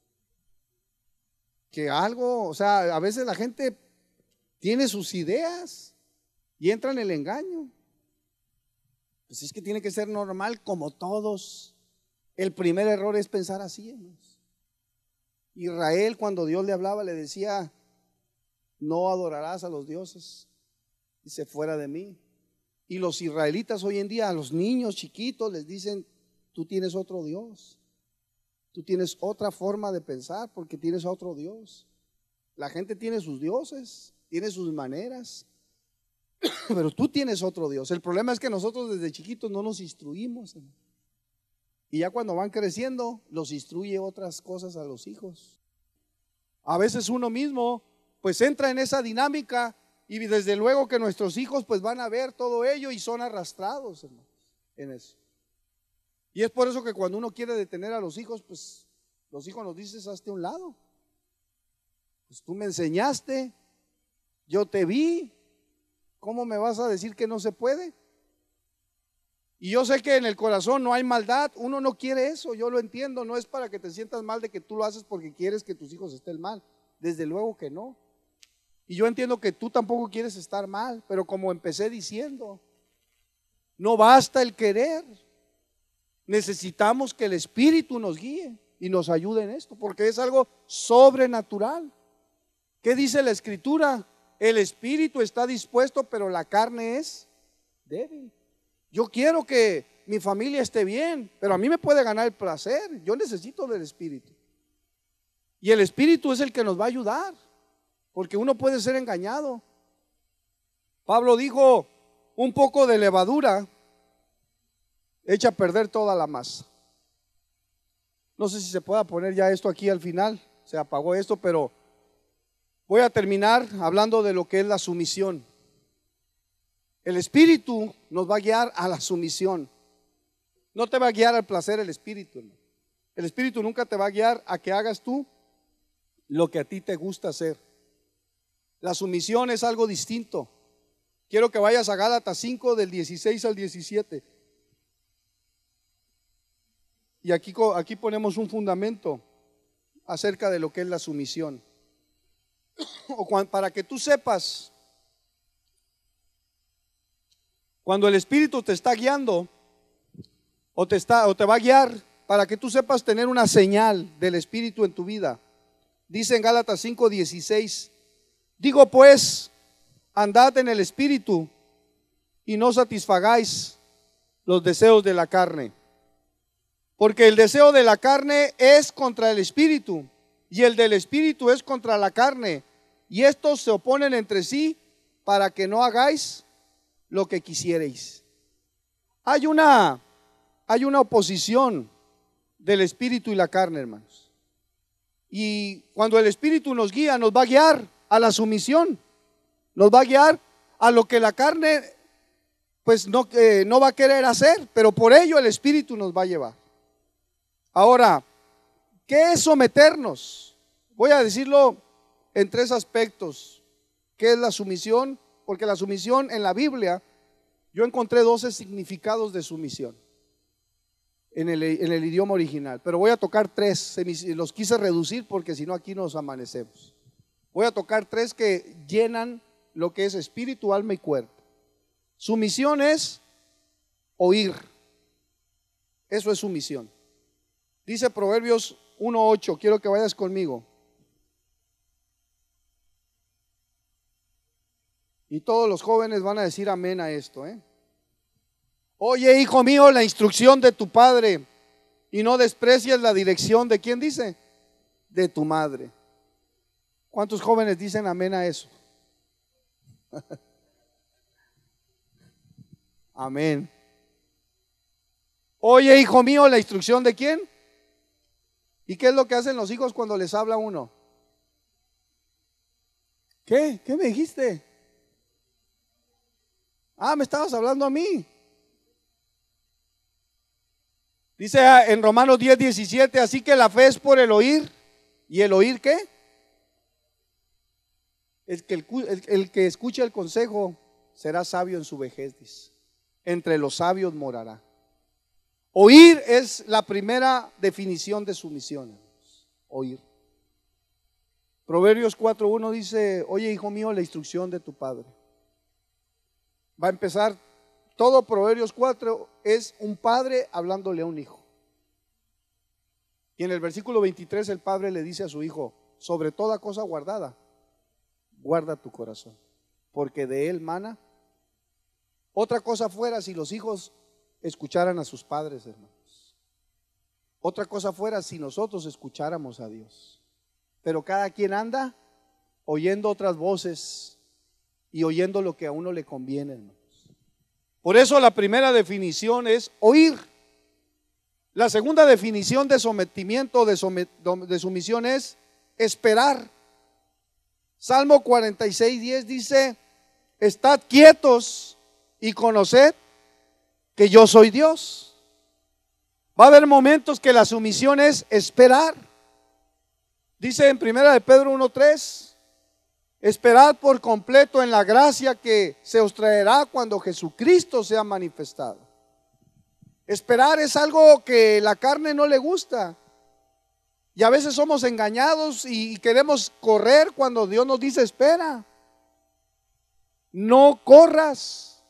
Que algo, o sea, a veces la gente tiene sus ideas y entra en el engaño. Pues es que tiene que ser normal como todos. El primer error es pensar así, hermanos. Israel, cuando Dios le hablaba, le decía, no adorarás a los dioses, dice, fuera de mí. Y los israelitas hoy en día, a los niños chiquitos les dicen, tú tienes otro Dios, tú tienes otra forma de pensar porque tienes otro Dios. La gente tiene sus dioses, tiene sus maneras, pero tú tienes otro Dios. El problema es que nosotros desde chiquitos no nos instruimos, hermano. Y ya cuando van creciendo, los instruye otras cosas a los hijos. A veces uno mismo pues entra en esa dinámica y desde luego que nuestros hijos pues van a ver todo ello y son arrastrados, hermanos, en eso. Y es por eso que cuando uno quiere detener a los hijos, pues los hijos nos dicen, hazte a un lado. Pues tú me enseñaste, yo te vi, ¿cómo me vas a decir que no se puede? Y yo sé que en el corazón no hay maldad, uno no quiere eso, yo lo entiendo, no es para que te sientas mal de que tú lo haces porque quieres que tus hijos estén mal, desde luego que no. Y yo entiendo que tú tampoco quieres estar mal, pero como empecé diciendo, no basta el querer, necesitamos que el Espíritu nos guíe y nos ayude en esto, porque es algo sobrenatural. ¿Qué dice la Escritura? El Espíritu está dispuesto, pero la carne es débil. Yo quiero que mi familia esté bien, pero a mí me puede ganar el placer. Yo necesito del Espíritu. Y el Espíritu es el que nos va a ayudar, porque uno puede ser engañado. Pablo dijo, un poco de levadura echa a perder toda la masa. No sé si se pueda poner ya esto aquí al final. Se apagó esto, pero voy a terminar hablando de lo que es la sumisión. El Espíritu nos va a guiar a la sumisión. No te va a guiar al placer el Espíritu, hermano. El Espíritu nunca te va a guiar a que hagas tú lo que a ti te gusta hacer. La sumisión es algo distinto. Quiero que vayas a Gálatas 5 del 16 al 17. Y aquí ponemos un fundamento acerca de lo que es la sumisión. Para que tú sepas, cuando el Espíritu te está guiando o te va a guiar, para que tú sepas tener una señal del Espíritu en tu vida. Dice en Gálatas 5:16, digo pues, andad en el Espíritu y no satisfagáis los deseos de la carne. Porque el deseo de la carne es contra el Espíritu y el del Espíritu es contra la carne. Y estos se oponen entre sí para que no hagáis lo que quisierais. Hay una oposición del Espíritu y la carne, hermanos. Y cuando el Espíritu nos guía, nos va a guiar a la sumisión, nos va a guiar a lo que la carne pues no va a querer hacer, pero por ello el Espíritu nos va a llevar. Ahora, ¿qué es someternos? Voy a decirlo en tres aspectos. ¿Qué es la sumisión? Porque la sumisión en la Biblia, yo encontré 12 significados de sumisión en el idioma original, pero voy a tocar tres. Los quise reducir porque si no aquí nos amanecemos. Voy a tocar tres que llenan lo que es espíritu, alma y cuerpo. Sumisión es oír. Eso es sumisión. Dice Proverbios 1:8, quiero que vayas conmigo. Y todos los jóvenes van a decir amén a esto, Oye, hijo mío, la instrucción de tu padre y no desprecies la dirección de ¿quién dice? De tu madre. ¿Cuántos jóvenes dicen amén a eso? Amén. Oye, hijo mío, la instrucción ¿de quién? ¿Y qué es lo que hacen los hijos cuando les habla uno? ¿Qué? ¿Qué me dijiste? Ah, me estabas hablando a mí. Dice en Romanos 10:17, así que la fe es por el oír. ¿Y el oír qué? El que escucha el consejo será sabio en su vejez, dice. Entre los sabios morará. Oír es la primera definición de sumisión, hermanos. Oír. Proverbios 4:1 dice, oye, hijo mío, la instrucción de tu padre. Va a empezar, todo Proverbios 4 es un padre hablándole a un hijo. Y en el versículo 23 el padre le dice a su hijo, sobre toda cosa guardada, guarda tu corazón, porque de él mana. Otra cosa fuera si los hijos escucharan a sus padres, hermanos. Otra cosa fuera si nosotros escucháramos a Dios. Pero cada quien anda oyendo otras voces y oyendo lo que a uno le conviene, hermanos. Por eso la primera definición es oír. La segunda definición de sometimiento, de sumisión es esperar. Salmo 46:10 dice, estad quietos y conoced que yo soy Dios. Va a haber momentos que la sumisión es esperar. Dice en primera de Pedro 1:3, esperad por completo en la gracia que se os traerá cuando Jesucristo sea manifestado. Esperar es algo que la carne no le gusta. Y a veces somos engañados y queremos correr cuando Dios nos dice espera. No corras.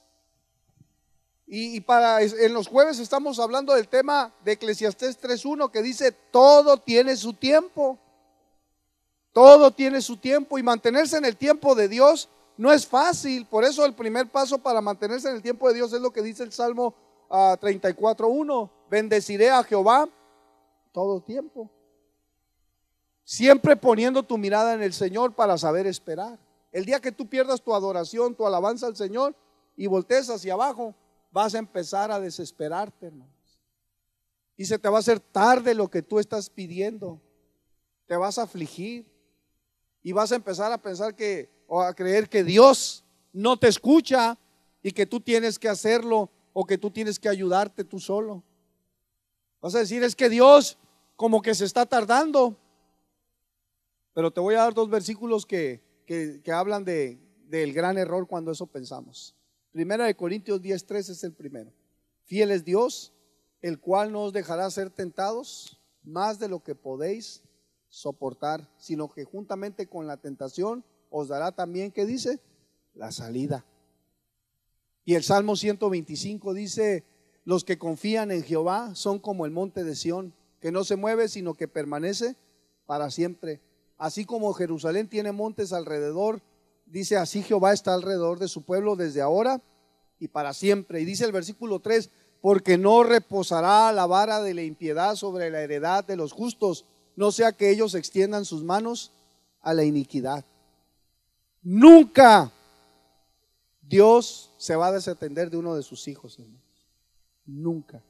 En los jueves estamos hablando del tema de Eclesiastés 3:1 que dice todo tiene su tiempo. Todo tiene su tiempo y mantenerse en el tiempo de Dios no es fácil. Por eso el primer paso para mantenerse en el tiempo de Dios es lo que dice el Salmo 34:1. Bendeciré a Jehová todo tiempo. Siempre poniendo tu mirada en el Señor para saber esperar. El día que tú pierdas tu adoración, tu alabanza al Señor y voltees hacia abajo, vas a empezar a desesperarte, hermanos. Y se te va a hacer tarde lo que tú estás pidiendo. Te vas a afligir y vas a empezar a pensar o a creer que Dios no te escucha y que tú tienes que hacerlo o que tú tienes que ayudarte tú solo. Vas a decir, es que Dios como que se está tardando. Pero te voy a dar dos versículos que hablan del gran error cuando eso pensamos. Primera de Corintios 10:3 es el primero. Fiel es Dios, el cual no os dejará ser tentados más de lo que podéis soportar, sino que juntamente con la tentación os dará también, ¿qué dice? La salida. Y el Salmo 125 dice, los que confían en Jehová son como el monte de Sión, que no se mueve, sino que permanece para siempre. Así como Jerusalén tiene montes alrededor, dice, así Jehová está alrededor de su pueblo desde ahora y para siempre. Y dice el versículo 3, porque no reposará la vara de la impiedad sobre la heredad de los justos, no sea que ellos extiendan sus manos a la iniquidad. Nunca Dios se va a desatender de uno de sus hijos, hermanos. Nunca.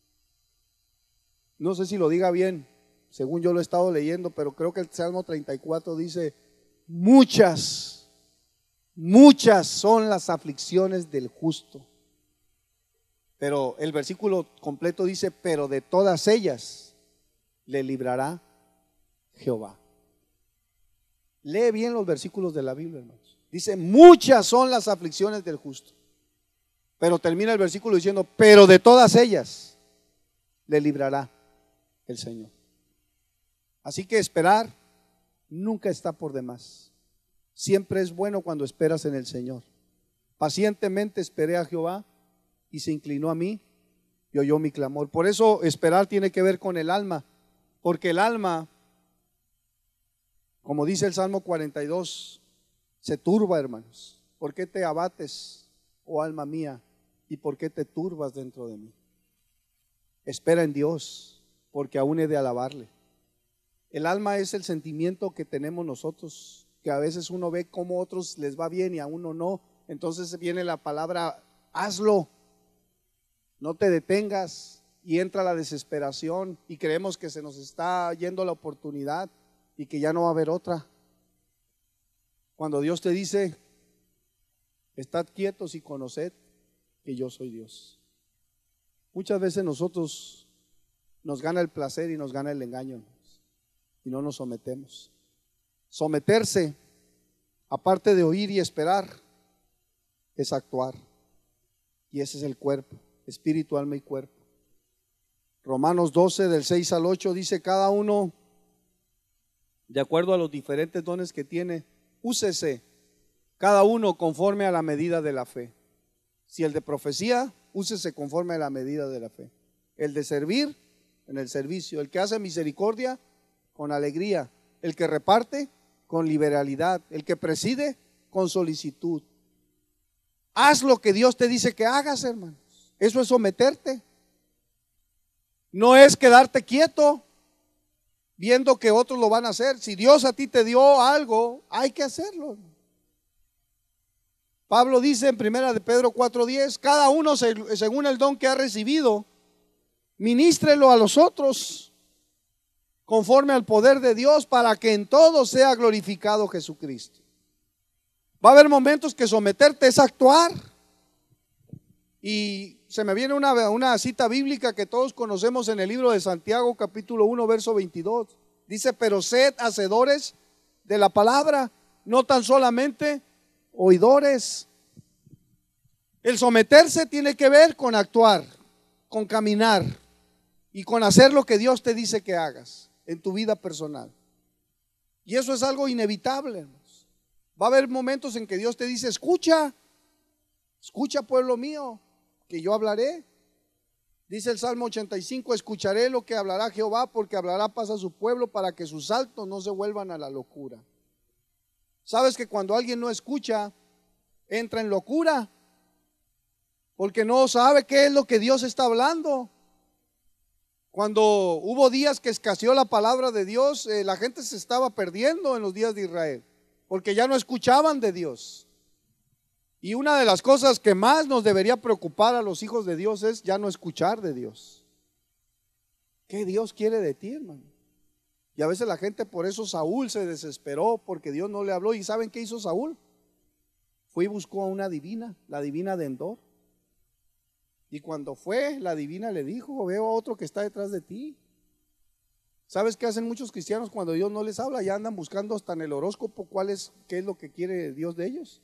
No sé si lo diga bien, según yo lo he estado leyendo, pero creo que el Salmo 34 dice, muchas son las aflicciones del justo. Pero el versículo completo dice, pero de todas ellas le librará Jehová. Lee bien los versículos de la Biblia, hermanos. Dice, muchas son las aflicciones del justo. Pero termina el versículo diciendo, pero de todas ellas le librará el Señor. Así que esperar nunca está por demás. Siempre es bueno cuando esperas en el Señor. Pacientemente esperé a Jehová y se inclinó a mí y oyó mi clamor. Por eso esperar tiene que ver con el alma, porque el alma, como dice el Salmo 42, se turba, hermanos. ¿Por qué te abates, oh alma mía? ¿Y por qué te turbas dentro de mí? Espera en Dios, porque aún he de alabarle. El alma es el sentimiento que tenemos nosotros, que a veces uno ve cómo a otros les va bien y a uno no. Entonces viene la palabra hazlo, No te detengas y entra la desesperación y creemos que se nos está yendo la oportunidad y que ya no va a haber otra. Cuando Dios te dice, estad quietos y conoced que yo soy Dios. Muchas veces nosotros nos gana el placer y nos gana el engaño y no nos sometemos. Someterse, aparte de oír y esperar, es actuar. Y ese es el cuerpo, espíritu, alma y cuerpo. Romanos 12 del 6 al 8 dice: cada uno, de acuerdo a los diferentes dones que tiene, úsese cada uno conforme a la medida de la fe. Si el de profecía, úsese conforme a la medida de la fe. El de servir, en el servicio. El que hace misericordia, con alegría. El que reparte, con liberalidad. El que preside, con solicitud. Haz lo que Dios te dice que hagas, hermanos. Eso es someterte. No es quedarte quieto viendo que otros lo van a hacer. Si Dios a ti te dio algo, hay que hacerlo. Pablo dice en 1 de Pedro 4:10: cada uno según el don que ha recibido, ministrelo a los otros conforme al poder de Dios, para que en todo sea glorificado Jesucristo. Va a haber momentos que someterte es actuar. Y se me viene una cita bíblica que todos conocemos en el libro de Santiago, capítulo 1, verso 22. Dice: pero sed hacedores de la palabra, no tan solamente oidores. El someterse tiene que ver con actuar, con caminar y con hacer lo que Dios te dice que hagas en tu vida personal. Y eso es algo inevitable. Va a haber momentos en que Dios te dice: escucha, pueblo mío, que yo hablaré. Dice el Salmo 85: escucharé lo que hablará Jehová, porque hablará paz a su pueblo, para que sus saltos no se vuelvan a la locura. ¿Sabes que cuando alguien no escucha, entra en locura? Porque no sabe qué es lo que Dios está hablando. Cuando hubo días que escaseó la palabra de Dios, la gente se estaba perdiendo en los días de Israel, porque ya no escuchaban de Dios. Y una de las cosas que más nos debería preocupar a los hijos de Dios es ya no escuchar de Dios. ¿Qué Dios quiere de ti, hermano? Y a veces la gente, por eso Saúl se desesperó, porque Dios no le habló. ¿Y saben qué hizo Saúl? Fue y buscó a una divina, la divina de Endor. Y cuando fue, la divina le dijo: veo a otro que está detrás de ti. ¿Sabes qué hacen muchos cristianos cuando Dios no les habla? Ya andan buscando hasta en el horóscopo qué es lo que quiere Dios de ellos.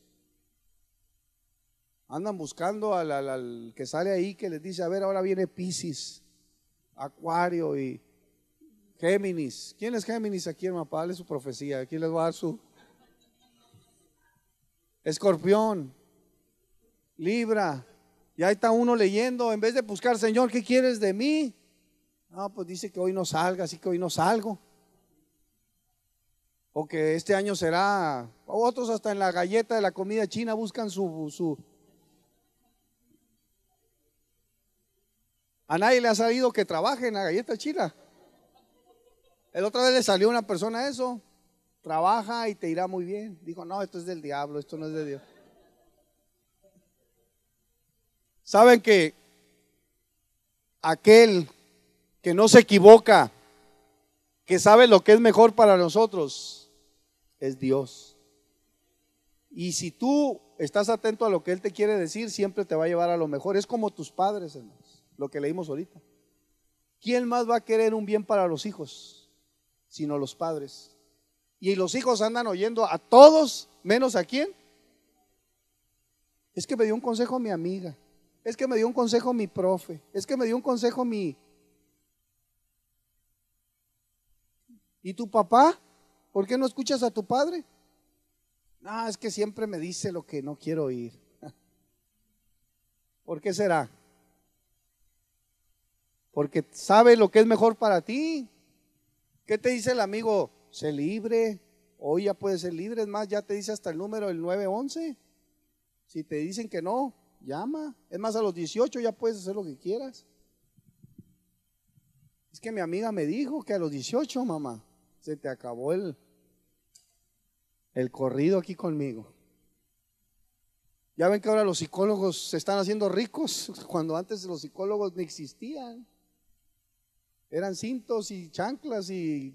Andan buscando al que sale ahí, que les dice: a ver, ahora viene Piscis, Acuario y Géminis. ¿Quién es Géminis aquí, hermano? Para darle su profecía. ¿Quién les va a dar su? Escorpión, Libra. Y ahí está uno leyendo, en vez de buscar: Señor, ¿qué quieres de mí? No, pues dice que hoy no salga, así que hoy no salgo. O que este año será. Otros hasta en la galleta de la comida china buscan su. A nadie le ha salido que trabaje en la galleta china. El otra vez le salió a una persona eso: trabaja y te irá muy bien. Dijo: no, esto es del diablo, esto no es de Dios. Saben que aquel que no se equivoca, que sabe lo que es mejor para nosotros, es Dios. Y si tú estás atento a lo que Él te quiere decir, siempre te va a llevar a lo mejor. Es como tus padres, hermanos, lo que leímos ahorita. ¿Quién más va a querer un bien para los hijos sino los padres? Y los hijos andan oyendo a todos, menos ¿a quién? Es que me dio un consejo mi amiga, es que me dio un consejo mi profe, es que me dio un consejo mi. ¿Y tu papá? ¿Por qué no escuchas a tu padre? No, es que siempre me dice lo que no quiero oír. ¿Por qué será? Porque sabe lo que es mejor para ti. ¿Qué te dice el amigo? Sé libre. Hoy ya puedes ser libre. Es más, ya te dice hasta el número del 911. Si te dicen que no, llama. Es más, a los 18 ya puedes hacer lo que quieras. Es que mi amiga me dijo que a los 18, mamá, se te acabó el corrido aquí conmigo. Ya ven que ahora los psicólogos se están haciendo ricos, cuando antes los psicólogos no existían. Eran cintos y chanclas y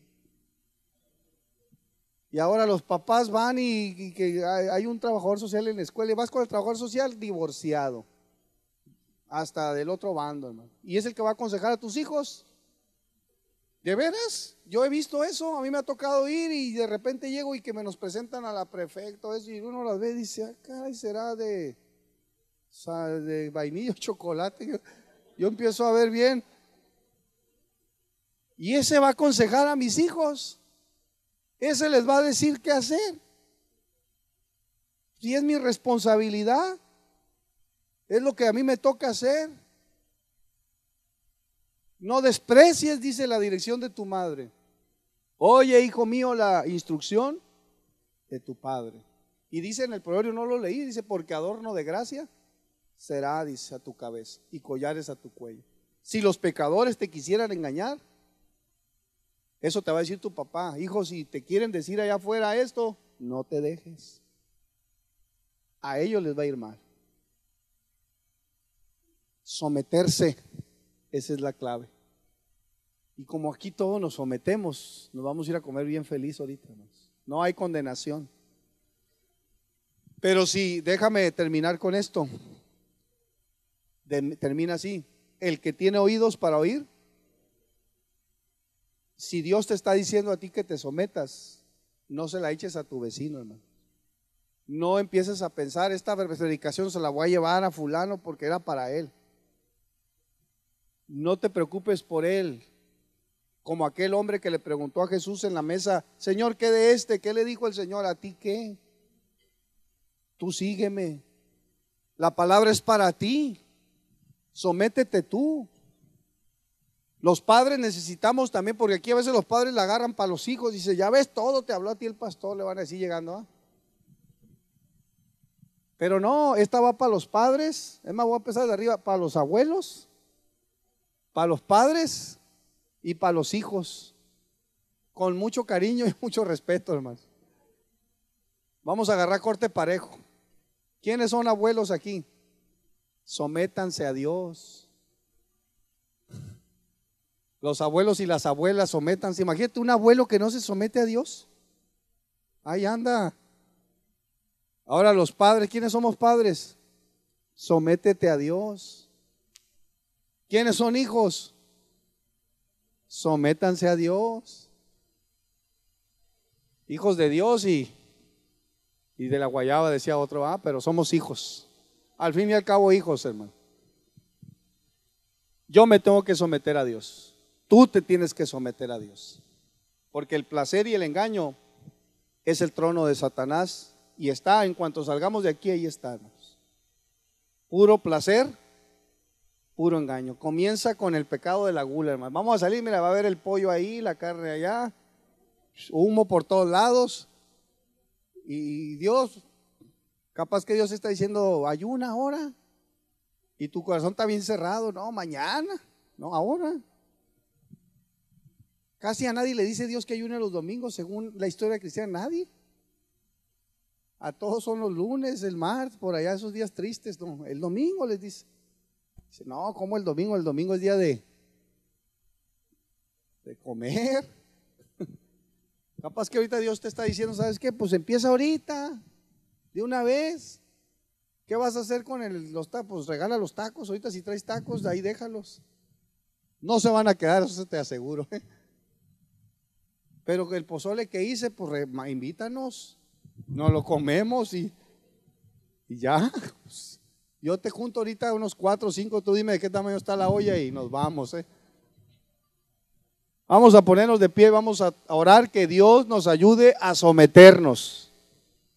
ahora los papás van y que hay un trabajador social en la escuela y vas con el trabajador social divorciado, hasta del otro bando, hermano. Y es el que va a aconsejar a tus hijos. ¿De veras? Yo he visto eso, a mí me ha tocado ir y de repente llego y que me nos presentan a la prefecto, eso, y uno las ve y dice, ah, caray, será de vainilla o chocolate. Yo empiezo a ver bien. Y ese va a aconsejar a mis hijos. Ese les va a decir qué hacer. Si es mi responsabilidad, es lo que a mí me toca hacer. No desprecies, dice, la dirección de tu madre. Oye, hijo mío, la instrucción de tu padre. Y dice en el proverbio, no lo leí, dice, porque adorno de gracia será, dice, a tu cabeza y collares a tu cuello. Si los pecadores te quisieran engañar, eso te va a decir tu papá. Hijo, si te quieren decir allá afuera esto, no te dejes. A ellos les va a ir mal. Someterse, esa es la clave. Y como aquí todos nos sometemos, nos vamos a ir a comer bien feliz ahorita, hermanos. No hay condenación. Pero sí, déjame terminar con esto. Termina así. El que tiene oídos para oír. Si Dios te está diciendo a ti que te sometas, no se la eches a tu vecino, hermano. No empieces a pensar, esta predicación se la voy a llevar a fulano porque era para él. No te preocupes por él. Como aquel hombre que le preguntó a Jesús en la mesa, Señor, ¿qué de este? ¿Qué le dijo el Señor? ¿A ti qué? Tú sígueme. La palabra es para ti. Sométete tú. Los padres necesitamos también, porque aquí a veces los padres la agarran para los hijos. Dice, ya ves, todo te habló a ti el pastor, le van a decir llegando, ¿ah? Pero no, esta va para los padres. Es más, voy a empezar de arriba, para los abuelos, para los padres y para los hijos, con mucho cariño y mucho respeto, hermanos. Vamos a agarrar corte parejo. ¿Quiénes son abuelos aquí? Sométanse a Dios. Los abuelos y las abuelas, sométanse. Imagínate un abuelo que no se somete a Dios. Ahí anda. Ahora los padres, ¿quiénes somos padres? Sométete a Dios. ¿Quiénes son hijos? Sométanse a Dios. Hijos de Dios y de la guayaba, decía otro, pero somos hijos. Al fin y al cabo, hijos, hermano. Yo me tengo que someter a Dios. Tú te tienes que someter a Dios. Porque el placer y el engaño es el trono de Satanás. Y está, en cuanto salgamos de aquí, ahí estamos. Puro placer, puro engaño. Comienza con el pecado de la gula, hermano. Vamos a salir, mira, va a haber el pollo ahí, la carne allá, humo por todos lados. Y Dios, capaz que Dios está diciendo, ayuna ahora. Y tu corazón está bien cerrado, no, mañana, no, ahora. Casi a nadie le dice Dios que ayune los domingos, según la historia cristiana, nadie. A todos son los lunes, el martes, por allá esos días tristes, no, el domingo les dice. Dice, no, ¿cómo el domingo? El domingo es día de comer. Capaz que ahorita Dios te está diciendo, ¿sabes qué? Pues empieza ahorita, de una vez. ¿Qué vas a hacer con los tacos? Pues regala los tacos, ahorita si traes tacos, de ahí déjalos. No se van a quedar, eso te aseguro. Pero el pozole que hice, pues invítanos, nos lo comemos y ya. Yo te junto ahorita unos 4 o 5, tú dime de qué tamaño está la olla y nos vamos. Vamos a ponernos de pie, vamos a orar que Dios nos ayude a someternos.